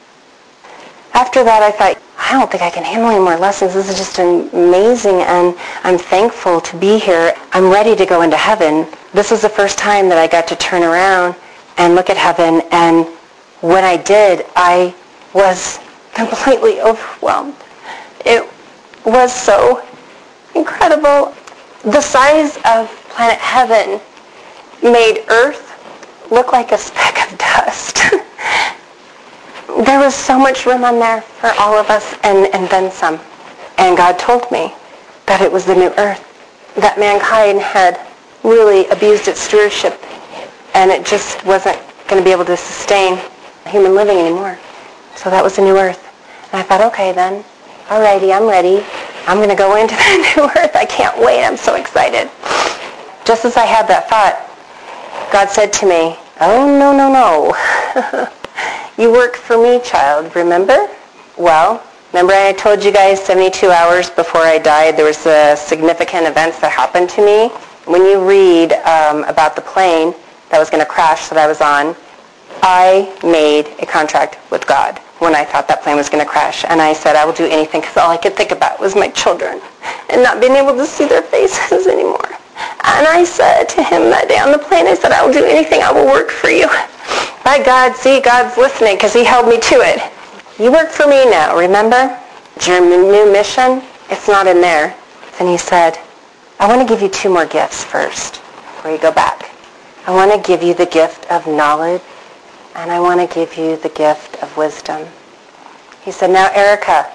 After that, I thought, I don't think I can handle any more lessons. This is just amazing, and I'm thankful to be here. I'm ready to go into heaven. This was the first time that I got to turn around and look at heaven, and when I did, I was completely overwhelmed. It was so incredible. The size of planet Heaven made Earth look like a speck of dust. There was so much room on there for all of us, and then some. And God told me that it was the new Earth, that mankind had really abused its stewardship, and it just wasn't going to be able to sustain human living anymore. So that was the new Earth. And I thought, okay then, alrighty, I'm ready. I'm going to go into the new Earth. I can't wait. I'm so excited. Just as I had that thought, God said to me, oh, no, no, no. You work for me, child, remember? Well, remember I told you guys 72 hours before I died there was significant events that happened to me? When you read about the plane that was going to crash that I was on, I made a contract with God when I thought that plane was going to crash. And I said I will do anything, because all I could think about was my children and not being able to see their faces anymore. And I said to him that day on the plane, I said, I will do anything. I will work for you. By God, see, God's listening, because he held me to it. You work for me now, remember? Your new mission, it's not in there. And he said, I want to give you 2 more gifts first before you go back. I want to give you the gift of knowledge, and I want to give you the gift of wisdom. He said, now, Erica,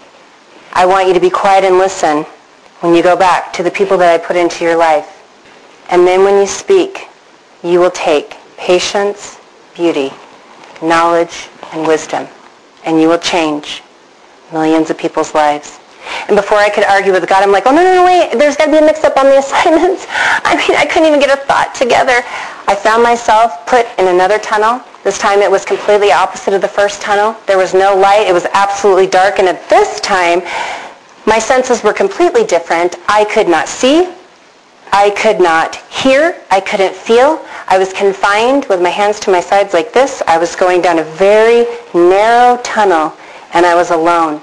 I want you to be quiet and listen when you go back to the people that I put into your life. And then when you speak, you will take patience, beauty, knowledge, and wisdom, and you will change millions of people's lives. And before I could argue with God, I'm like, oh, no, wait, there's got to be a mix-up on the assignments. I mean, I couldn't even get a thought together. I found myself put in another tunnel. This time it was completely opposite of the first tunnel. There was no light. It was absolutely dark. And at this time, my senses were completely different. I could not see. I could not hear. I couldn't feel. I was confined with my hands to my sides like this. I was going down a very narrow tunnel, and I was alone.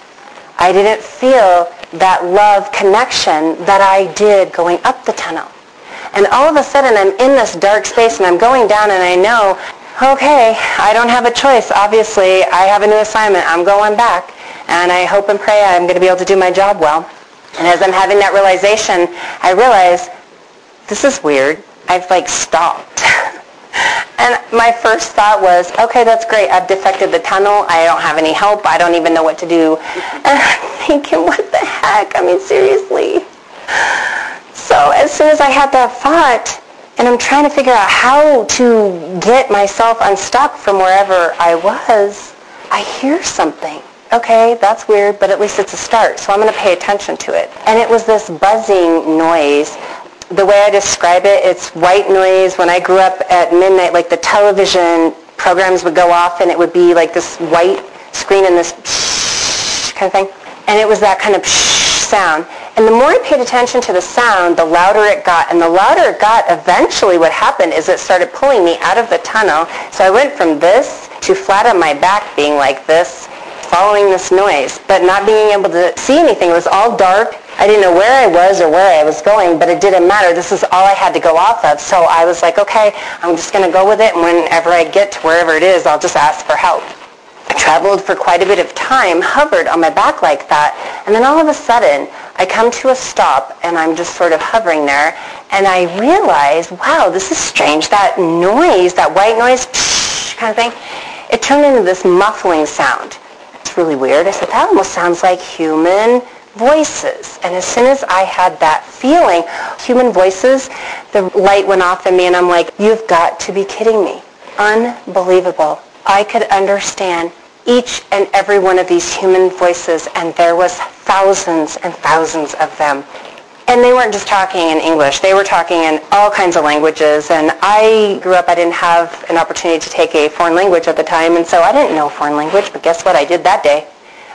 I didn't feel that love connection that I did going up the tunnel. And all of a sudden, I'm in this dark space, and I'm going down, and I know, okay, I don't have a choice. Obviously, I have a new assignment. I'm going back, and I hope and pray I'm going to be able to do my job well. And as I'm having that realization, I realize, this is weird. I've stopped. And my first thought was, okay, that's great. I've defected the tunnel. I don't have any help. I don't even know what to do. And I'm thinking, what the heck? I mean, seriously. So as soon as I had that thought, and I'm trying to figure out how to get myself unstuck from wherever I was, I hear something. Okay, that's weird, but at least it's a start, so I'm going to pay attention to it. And it was this buzzing noise. The way I describe it, it's white noise. When I grew up at midnight, the television programs would go off, and it would be like this white screen and this kind of thing. And it was that kind of sound. And the more I paid attention to the sound, the louder it got. And the louder it got, eventually what happened is it started pulling me out of the tunnel. So I went from this to flat on my back being like this, following this noise, but not being able to see anything. It was all dark. I didn't know where I was or where I was going, but it didn't matter. This is all I had to go off of. So I was like, okay, I'm just going to go with it, and whenever I get to wherever it is, I'll just ask for help. I traveled for quite a bit of time, hovered on my back like that, and then all of a sudden, I come to a stop, and I'm just sort of hovering there, and I realize, wow, this is strange. That noise, that white noise, kind of thing, it turned into this muffling sound. It's really weird. I said, that almost sounds like human voices. And as soon as I had that feeling, human voices, the light went off in me, and I'm like, you've got to be kidding me. Unbelievable. I could understand each and every one of these human voices, and there was thousands and thousands of them. And they weren't just talking in English. They were talking in all kinds of languages. And I grew up, I didn't have an opportunity to take a foreign language at the time, and so I didn't know foreign language, but guess what I did that day?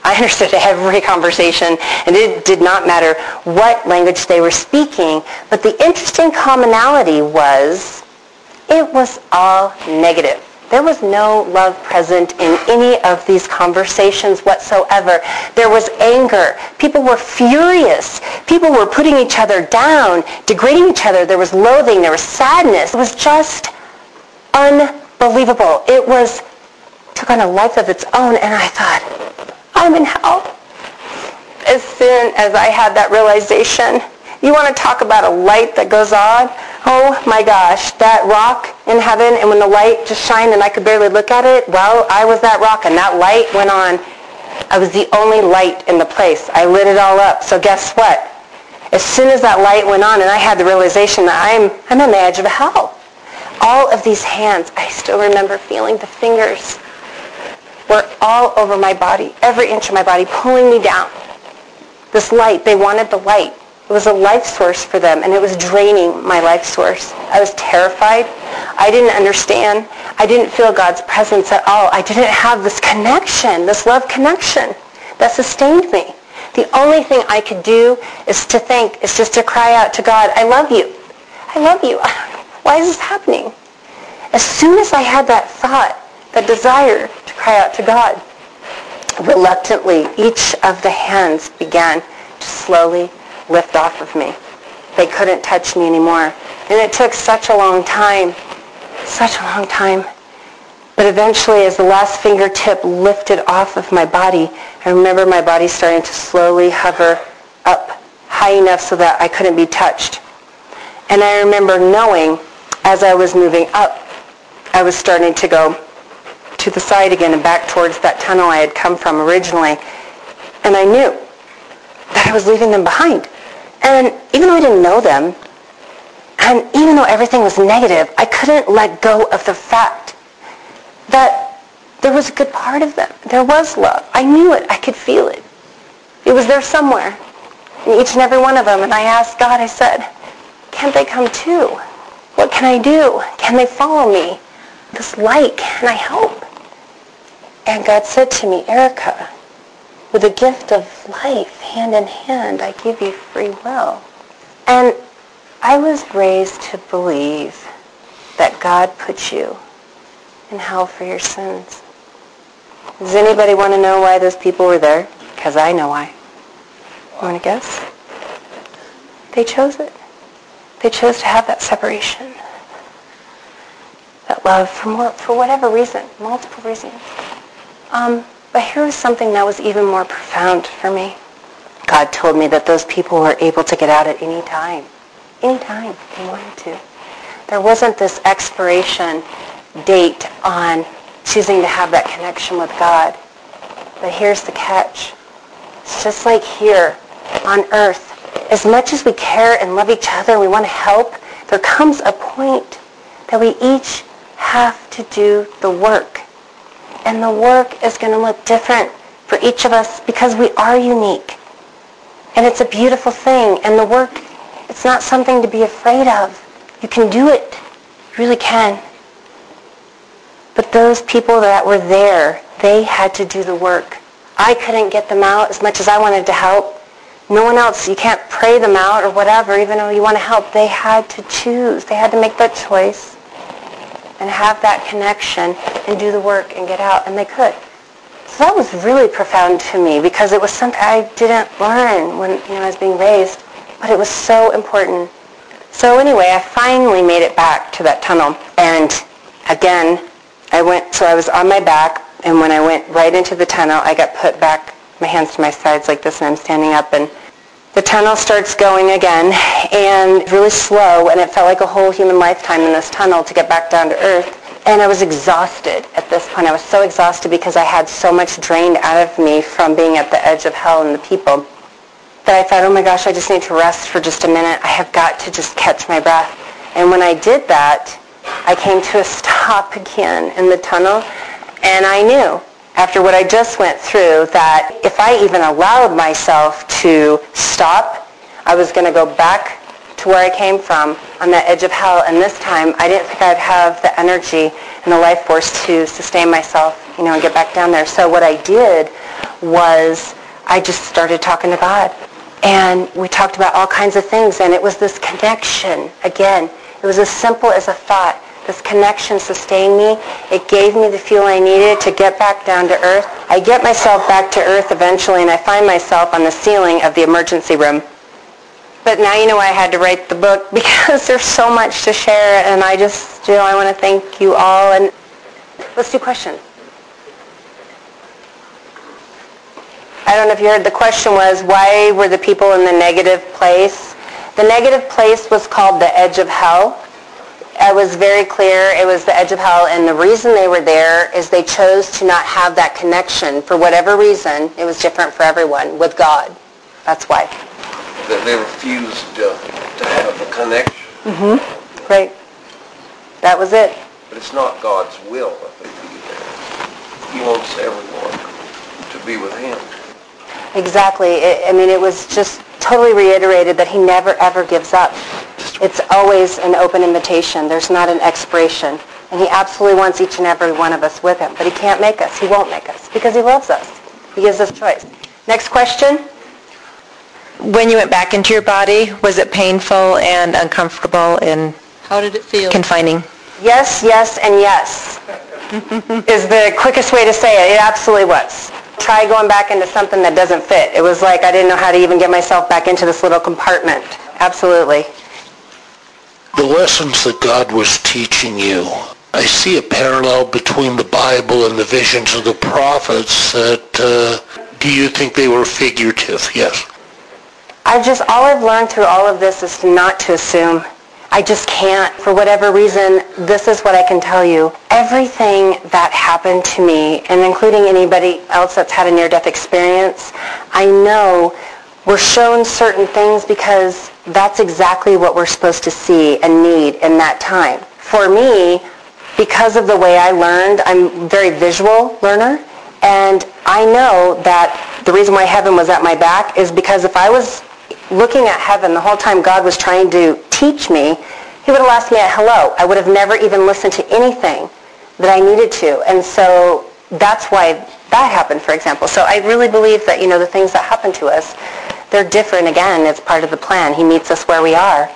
I understood every conversation, and it did not matter what language they were speaking. But the interesting commonality was it was all negative. There was no love present in any of these conversations whatsoever. There was anger. People were furious. People were putting each other down, degrading each other. There was loathing. There was sadness. It was just unbelievable. It took on a life of its own, and I thought, I'm in hell. As soon as I had that realization, you want to talk about a light that goes on? Oh my gosh, that rock in heaven, and when the light just shined and I could barely look at it, well, I was that rock, and that light went on. I was the only light in the place. I lit it all up. So guess what? As soon as that light went on and I had the realization that I'm on the edge of hell. All of these hands, I still remember feeling the fingers were all over my body, every inch of my body, pulling me down. This light, they wanted the light. It was a life source for them, and it was draining my life source. I was terrified. I didn't understand. I didn't feel God's presence at all. I didn't have this connection, this love connection that sustained me. The only thing I could do is just to cry out to God, I love you. I love you. Why is this happening? As soon as I had that thought, that desire to cry out to God, reluctantly, each of the hands began to slowly lift off of me. They couldn't touch me anymore. And it took such a long time. But eventually, as the last fingertip lifted off of my body, I remember my body starting to slowly hover up high enough so that I couldn't be touched. And I remember knowing as I was moving up, I was starting to go to the side again and back towards that tunnel I had come from originally. And I knew that I was leaving them behind. And even though I didn't know them, and even though everything was negative, I couldn't let go of the fact that there was a good part of them. There was love. I knew it. I could feel it. It was there somewhere in each and every one of them. And I asked God, I said, can't they come too? What can I do? Can they follow me? This light, can I help? And God said to me, Erica, with the gift of life, hand in hand, I give you free will. And I was raised to believe that God put you in hell for your sins. Does anybody want to know why those people were there? Because I know why. You want to guess? They chose it. They chose to have that separation. That love for whatever reason, multiple reasons. But here was something that was even more profound for me. God told me that those people were able to get out at any time. Any time they wanted to. There wasn't this expiration date on choosing to have that connection with God. But here's the catch. It's just like here on earth. As much as we care and love each other and we want to help, there comes a point that we each have to do the work. And the work is going to look different for each of us because we are unique. And it's a beautiful thing. And the work, it's not something to be afraid of. You can do it. You really can. But those people that were there, they had to do the work. I couldn't get them out as much as I wanted to help. No one else, you can't pray them out or whatever, even though you want to help. They had to choose. They had to make that choice and have that connection and do the work and get out, and they could. So that was really profound to me because it was something I didn't learn when I was being raised, but it was so important. So anyway, I finally made it back to that tunnel, and again, I was on my back, and when I went right into the tunnel, I got put back, my hands to my sides like this, and I'm standing up, and the tunnel starts going again, and really slow, and it felt like a whole human lifetime in this tunnel to get back down to earth. And I was exhausted at this point. I was so exhausted because I had so much drained out of me from being at the edge of hell and the people that I thought, oh my gosh, I just need to rest for just a minute. I have got to just catch my breath. And when I did that, I came to a stop again in the tunnel, and I knew after what I just went through that if I even allowed myself to stop, I was going to go back to where I came from on that edge of hell. And this time, I didn't think I'd have the energy and the life force to sustain myself and get back down there. So what I did was I just started talking to God. And we talked about all kinds of things, and it was this connection. Again, it was as simple as a thought. This connection sustained me. It gave me the fuel I needed to get back down to earth. I get myself back to earth eventually, and I find myself on the ceiling of the emergency room. But now you know why I had to write the book, because there's so much to share, and I just, I want to thank you all. And let's do questions. I don't know if you heard, the question was, why were the people in the negative place? The negative place was called the edge of hell. It was very clear it was the edge of hell, and the reason they were there is they chose to not have that connection. For whatever reason, it was different for everyone, with God. That's why. That they refused to have a connection. Mm-hmm. Right. That was it. But it's not God's will that they be there. He wants everyone to be with Him. Exactly. It was just totally reiterated that He never, ever gives up. It's always an open invitation. There's not an expiration. And He absolutely wants each and every one of us with Him. But He can't make us. He won't make us because He loves us. He gives us choice. Next question. When you went back into your body, was it painful and uncomfortable and how did it feel? Confining? Yes, yes, and yes is the quickest way to say it. It absolutely was. Try going back into something that doesn't fit. It was like I didn't know how to even get myself back into this little compartment. Absolutely. The lessons that God was teaching you, I see a parallel between the Bible and the visions of the prophets that, do you think they were figurative? Yes. All I've learned through all of this is not to assume. I just can't. For whatever reason, this is what I can tell you. Everything that happened to me, and including anybody else that's had a near-death experience, I know we're shown certain things because that's exactly what we're supposed to see and need in that time. For me, because of the way I learned, I'm a very visual learner, and I know that the reason why heaven was at my back is because if I was looking at heaven the whole time God was trying to teach me, He would have lost me at hello. I would have never even listened to anything that I needed to. And so that's why that happened, for example. So I really believe that, the things that happen to us, they're different. Again, it's part of the plan. He meets us where we are.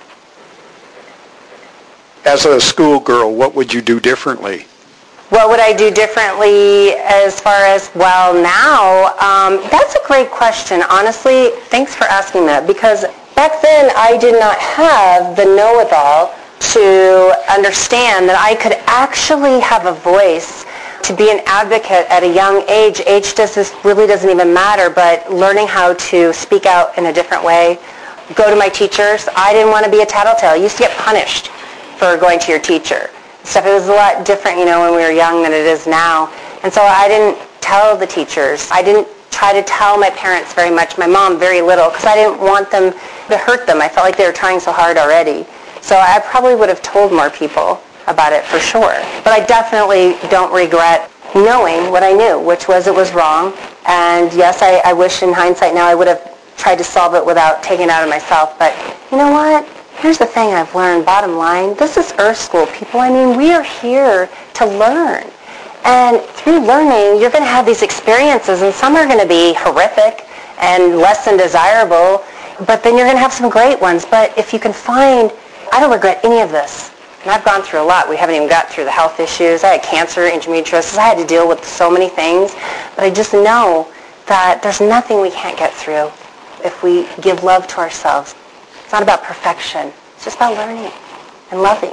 As a schoolgirl, what would you do differently? What would I do differently as far as, now? That's a great question. Honestly, thanks for asking that, because back then I did not have the know-it-all to understand that I could actually have a voice to be an advocate at a young age. Age really doesn't even matter, but learning how to speak out in a different way. Go to my teachers. I didn't want to be a tattletale. I used to get punished for going to your teacher. It was a lot different, when we were young than it is now. And so I didn't tell the teachers. I didn't try to tell my parents very much, my mom very little, because I didn't want them to hurt them. I felt like they were trying so hard already. So I probably would have told more people about it for sure. But I definitely don't regret knowing what I knew, which was it was wrong. And yes, I wish in hindsight now I would have tried to solve it without taking it out of myself. But you know what? Here's the thing I've learned, bottom line, this is Earth School, people. We are here to learn. And through learning, you're going to have these experiences, and some are going to be horrific and less than desirable, but then you're going to have some great ones. But if you can find, I don't regret any of this. And I've gone through a lot. We haven't even got through the health issues. I had cancer, endometriosis. I had to deal with so many things. But I just know that there's nothing we can't get through if we give love to ourselves. It's not about perfection. It's just about learning and loving.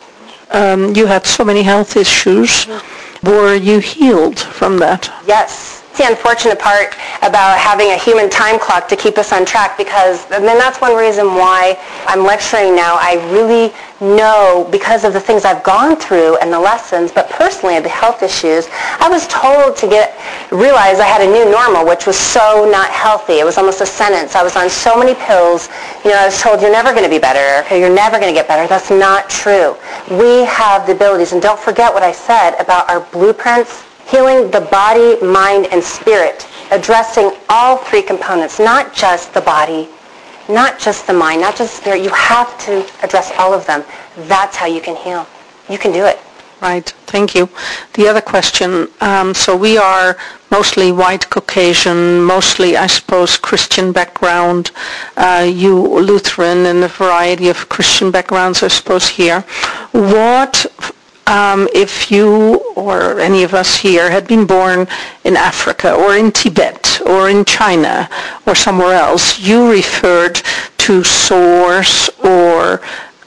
You had so many health issues. Were you healed from that? Yes. It's the unfortunate part about having a human time clock to keep us on track, because that's one reason why I'm lecturing now. I really know, because of the things I've gone through and the lessons, but personally the health issues, I was told to realize I had a new normal, which was so not healthy. It was almost a sentence. I was on so many pills. I was told, you're never going to be better, Erica. You're never going to get better. That's not true. We have the abilities, and don't forget what I said about our blueprints, healing the body, mind, and spirit, addressing all three components, not just the body, not just the mind, not just the spirit. You have to address all of them. That's how you can heal. You can do it. Right, thank you. The other question, so we are mostly white Caucasian, mostly, I suppose, Christian background, you Lutheran and a variety of Christian backgrounds, I suppose, here. What, if you or any of us here had been born in Africa or in Tibet or in China or somewhere else, you referred to source or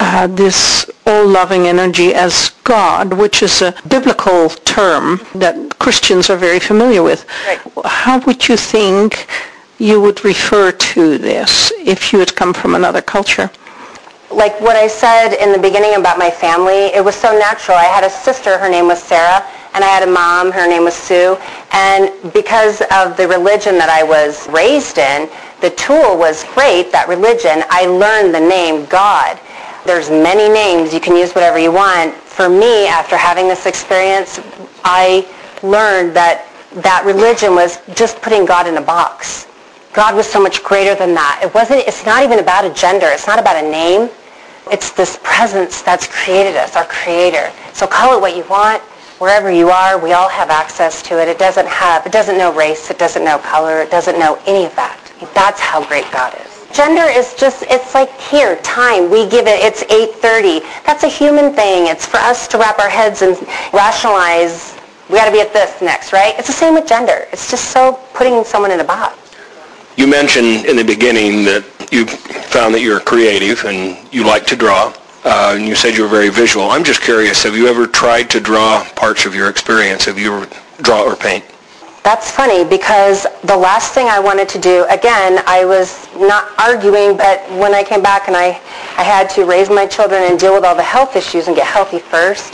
this all-loving energy as God, which is a biblical term that Christians are very familiar with. Right. How would you think you would refer to this if you had come from another culture? Like what I said in the beginning about my family, it was so natural. I had a sister, her name was Sarah, and I had a mom, her name was Sue. And because of the religion that I was raised in, the tool was great, that religion. I learned the name God. There's many names. You can use whatever you want. For me, after having this experience, I learned that that religion was just putting God in a box. God was so much greater than that. It's not even about a gender. It's not about a name. It's this presence that's created us, our Creator. So call it what you want. Wherever you are, we all have access to it. It doesn't know race. It doesn't know color. It doesn't know any of that. That's how great God is. Gender is just, it's like here, time. We give it, it's 8:30. That's a human thing. It's for us to wrap our heads and rationalize, we got to be at this next, right? It's the same with gender. It's just so putting someone in a box. You mentioned in the beginning that you found that you're creative and you like to draw, and you said you were very visual. I'm just curious, have you ever tried to draw parts of your experience? Have you ever draw or paint? That's funny because the last thing I wanted to do, again, I was not arguing, but when I came back and I had to raise my children and deal with all the health issues and get healthy first,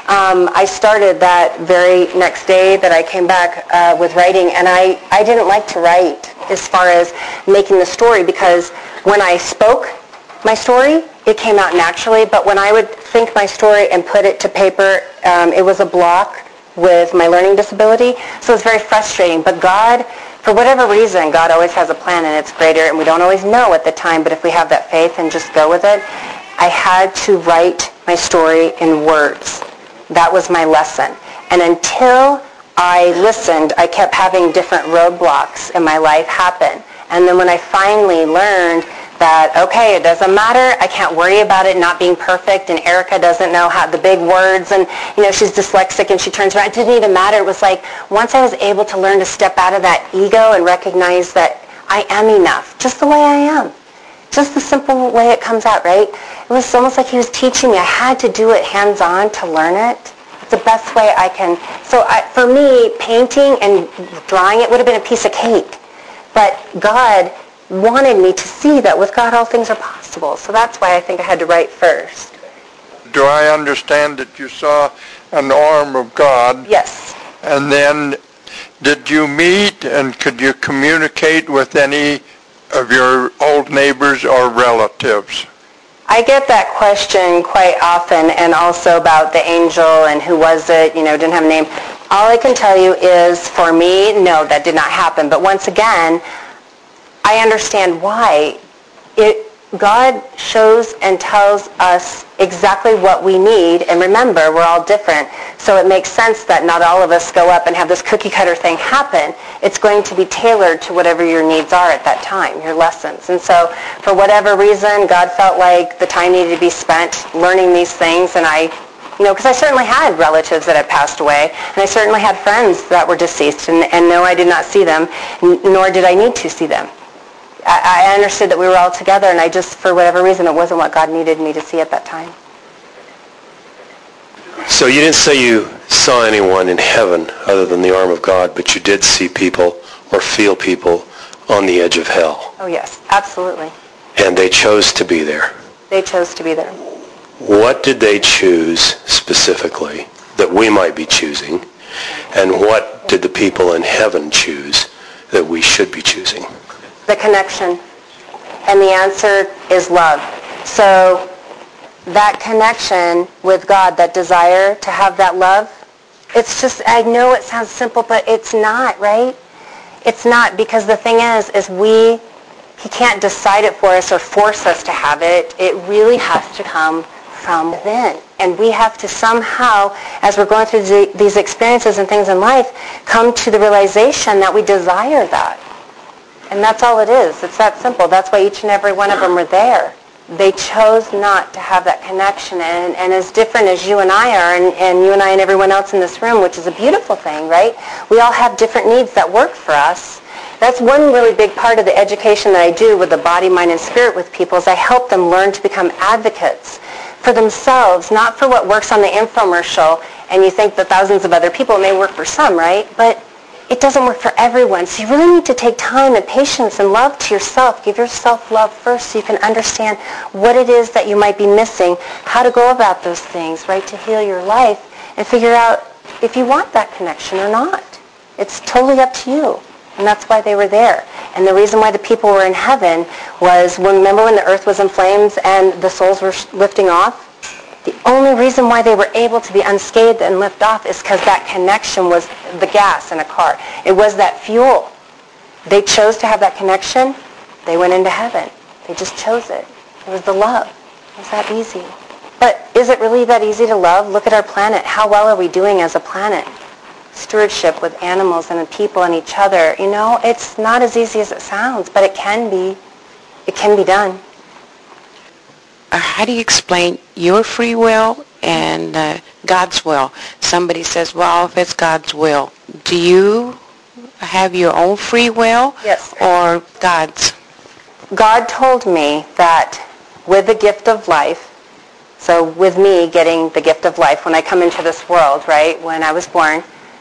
I started that very next day that I came back with writing, and I didn't like to write as far as making the story because when I spoke my story, it came out naturally, but when I would think my story and put it to paper, it was a block with my learning disability, so it's very frustrating. But God, for whatever reason, God always has a plan and it's greater, and we don't always know at the time, but if we have that faith and just go with it, I had to write my story in words. That was my lesson. And until I listened, I kept having different roadblocks in my life happen. And then when I finally learned that, okay, it doesn't matter, I can't worry about it not being perfect, and Erica doesn't know how the big words, and she's dyslexic and she turns around. It didn't even matter. It was like once I was able to learn to step out of that ego and recognize that I am enough, just the way I am. Just the simple way it comes out, right? It was almost like he was teaching me. I had to do it hands-on to learn it. It's the best way I can. So for me, painting and drawing it would have been a piece of cake. But God wanted me to see that with God all things are possible. So that's why I think I had to write first. Do I understand that you saw an arm of God? Yes. And then did you meet and could you communicate with any of your old neighbors or relatives? I get that question quite often, and also about the angel and who was it, didn't have a name. All I can tell you is, for me, no, that did not happen. But once again, I understand why. God shows and tells us exactly what we need, and remember, we're all different, so it makes sense that not all of us go up and have this cookie-cutter thing happen. It's going to be tailored to whatever your needs are at that time, your lessons. And so, for whatever reason, God felt like the time needed to be spent learning these things, and because I certainly had relatives that had passed away, and I certainly had friends that were deceased, and no, I did not see them, nor did I need to see them. I understood that we were all together, and I just, for whatever reason, it wasn't what God needed me to see at that time. So you didn't say you saw anyone in heaven other than the arm of God, but you did see people or feel people on the edge of hell. Oh, yes, absolutely. And they chose to be there. They chose to be there. What did they choose specifically that we might be choosing? And what did the people in heaven choose that we should be choosing? The connection. And the answer is love. So that connection with God, that desire to have that love, it's just, I know it sounds simple, but it's not, right? It's not, because the thing is He can't decide it for us or force us to have it. It really has to come from within. And we have to somehow, as we're going through these experiences and things in life, come to the realization that we desire that. And that's all it is. It's that simple. That's why each and every one of them were there. They chose not to have that connection. And as different as you and I are, and you and I and everyone else in this room, which is a beautiful thing, right? We all have different needs that work for us. That's one really big part of the education that I do with the body, mind, and spirit with people is I help them learn to become advocates for themselves, not for what works on the infomercial. And you think that thousands of other people, it may work for some, right? But it doesn't work for everyone. So you really need to take time and patience and love to yourself. Give yourself love first so you can understand what it is that you might be missing, how to go about those things, right, to heal your life and figure out if you want that connection or not. It's totally up to you. And that's why they were there. And the reason why the people were in heaven was, remember when the earth was in flames and the souls were lifting off? The only reason why they were able to be unscathed and lift off is because that connection was the gas in a car. It was that fuel. They chose to have that connection. They went into heaven. They just chose it. It was the love. It was that easy. But is it really that easy to love? Look at our planet. How well are we doing as a planet? Stewardship with animals and the people and each other. You know, it's not as easy as it sounds, but it can be. It can be done. How do you explain your free will and God's will? Somebody says, well, if it's God's will, do you have your own free will? Yes. Or God's? God told me that with the gift of life, so with me getting the gift of life when I come into this world, right, when I was born,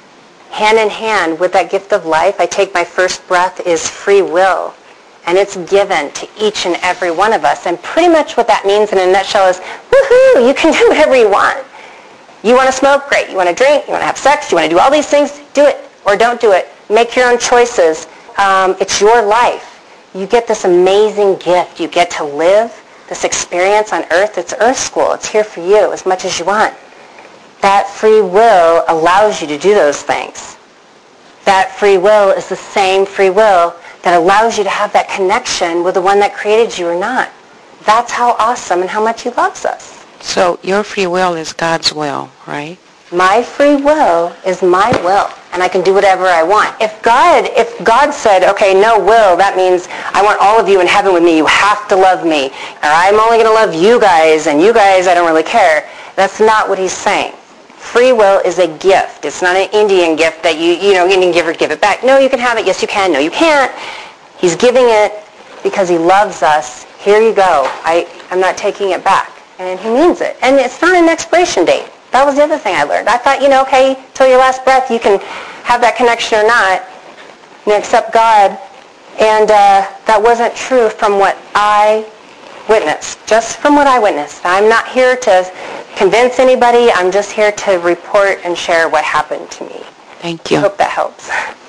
hand in hand with that gift of life, I take my first breath is free will. And it's given to each and every one of us. And pretty much what that means in a nutshell is, woohoo, you can do whatever you want. You want to smoke? Great. You want to drink? You want to have sex? You want to do all these things? Do it or don't do it. Make your own choices. It's your life. You get this amazing gift. You get to live this experience on earth. It's Earth School. It's here for you as much as you want. That free will allows you to do those things. That free will is the same free will that allows you to have that connection with the one that created you or not. That's how awesome and how much he loves us. So your free will is God's will, right? My free will is my will, and I can do whatever I want. If God said, okay, no will, that means I want all of you in heaven with me. You have to love me. Or I'm only going to love you guys, and you guys, I don't really care. That's not what he's saying. Free will is a gift. It's not an Indian gift that you can give or give it back. No, you can have it. Yes, you can. No, you can't. He's giving it because he loves us. Here you go. I'm not taking it back. And he means it. And it's not an expiration date. That was the other thing I learned. I thought, okay, till your last breath, you can have that connection or not, accept God. And that wasn't true from what I witnessed, just from what I witnessed. I'm not here to convince anybody. I'm just here to report and share what happened to me. Thank you. I hope that helps.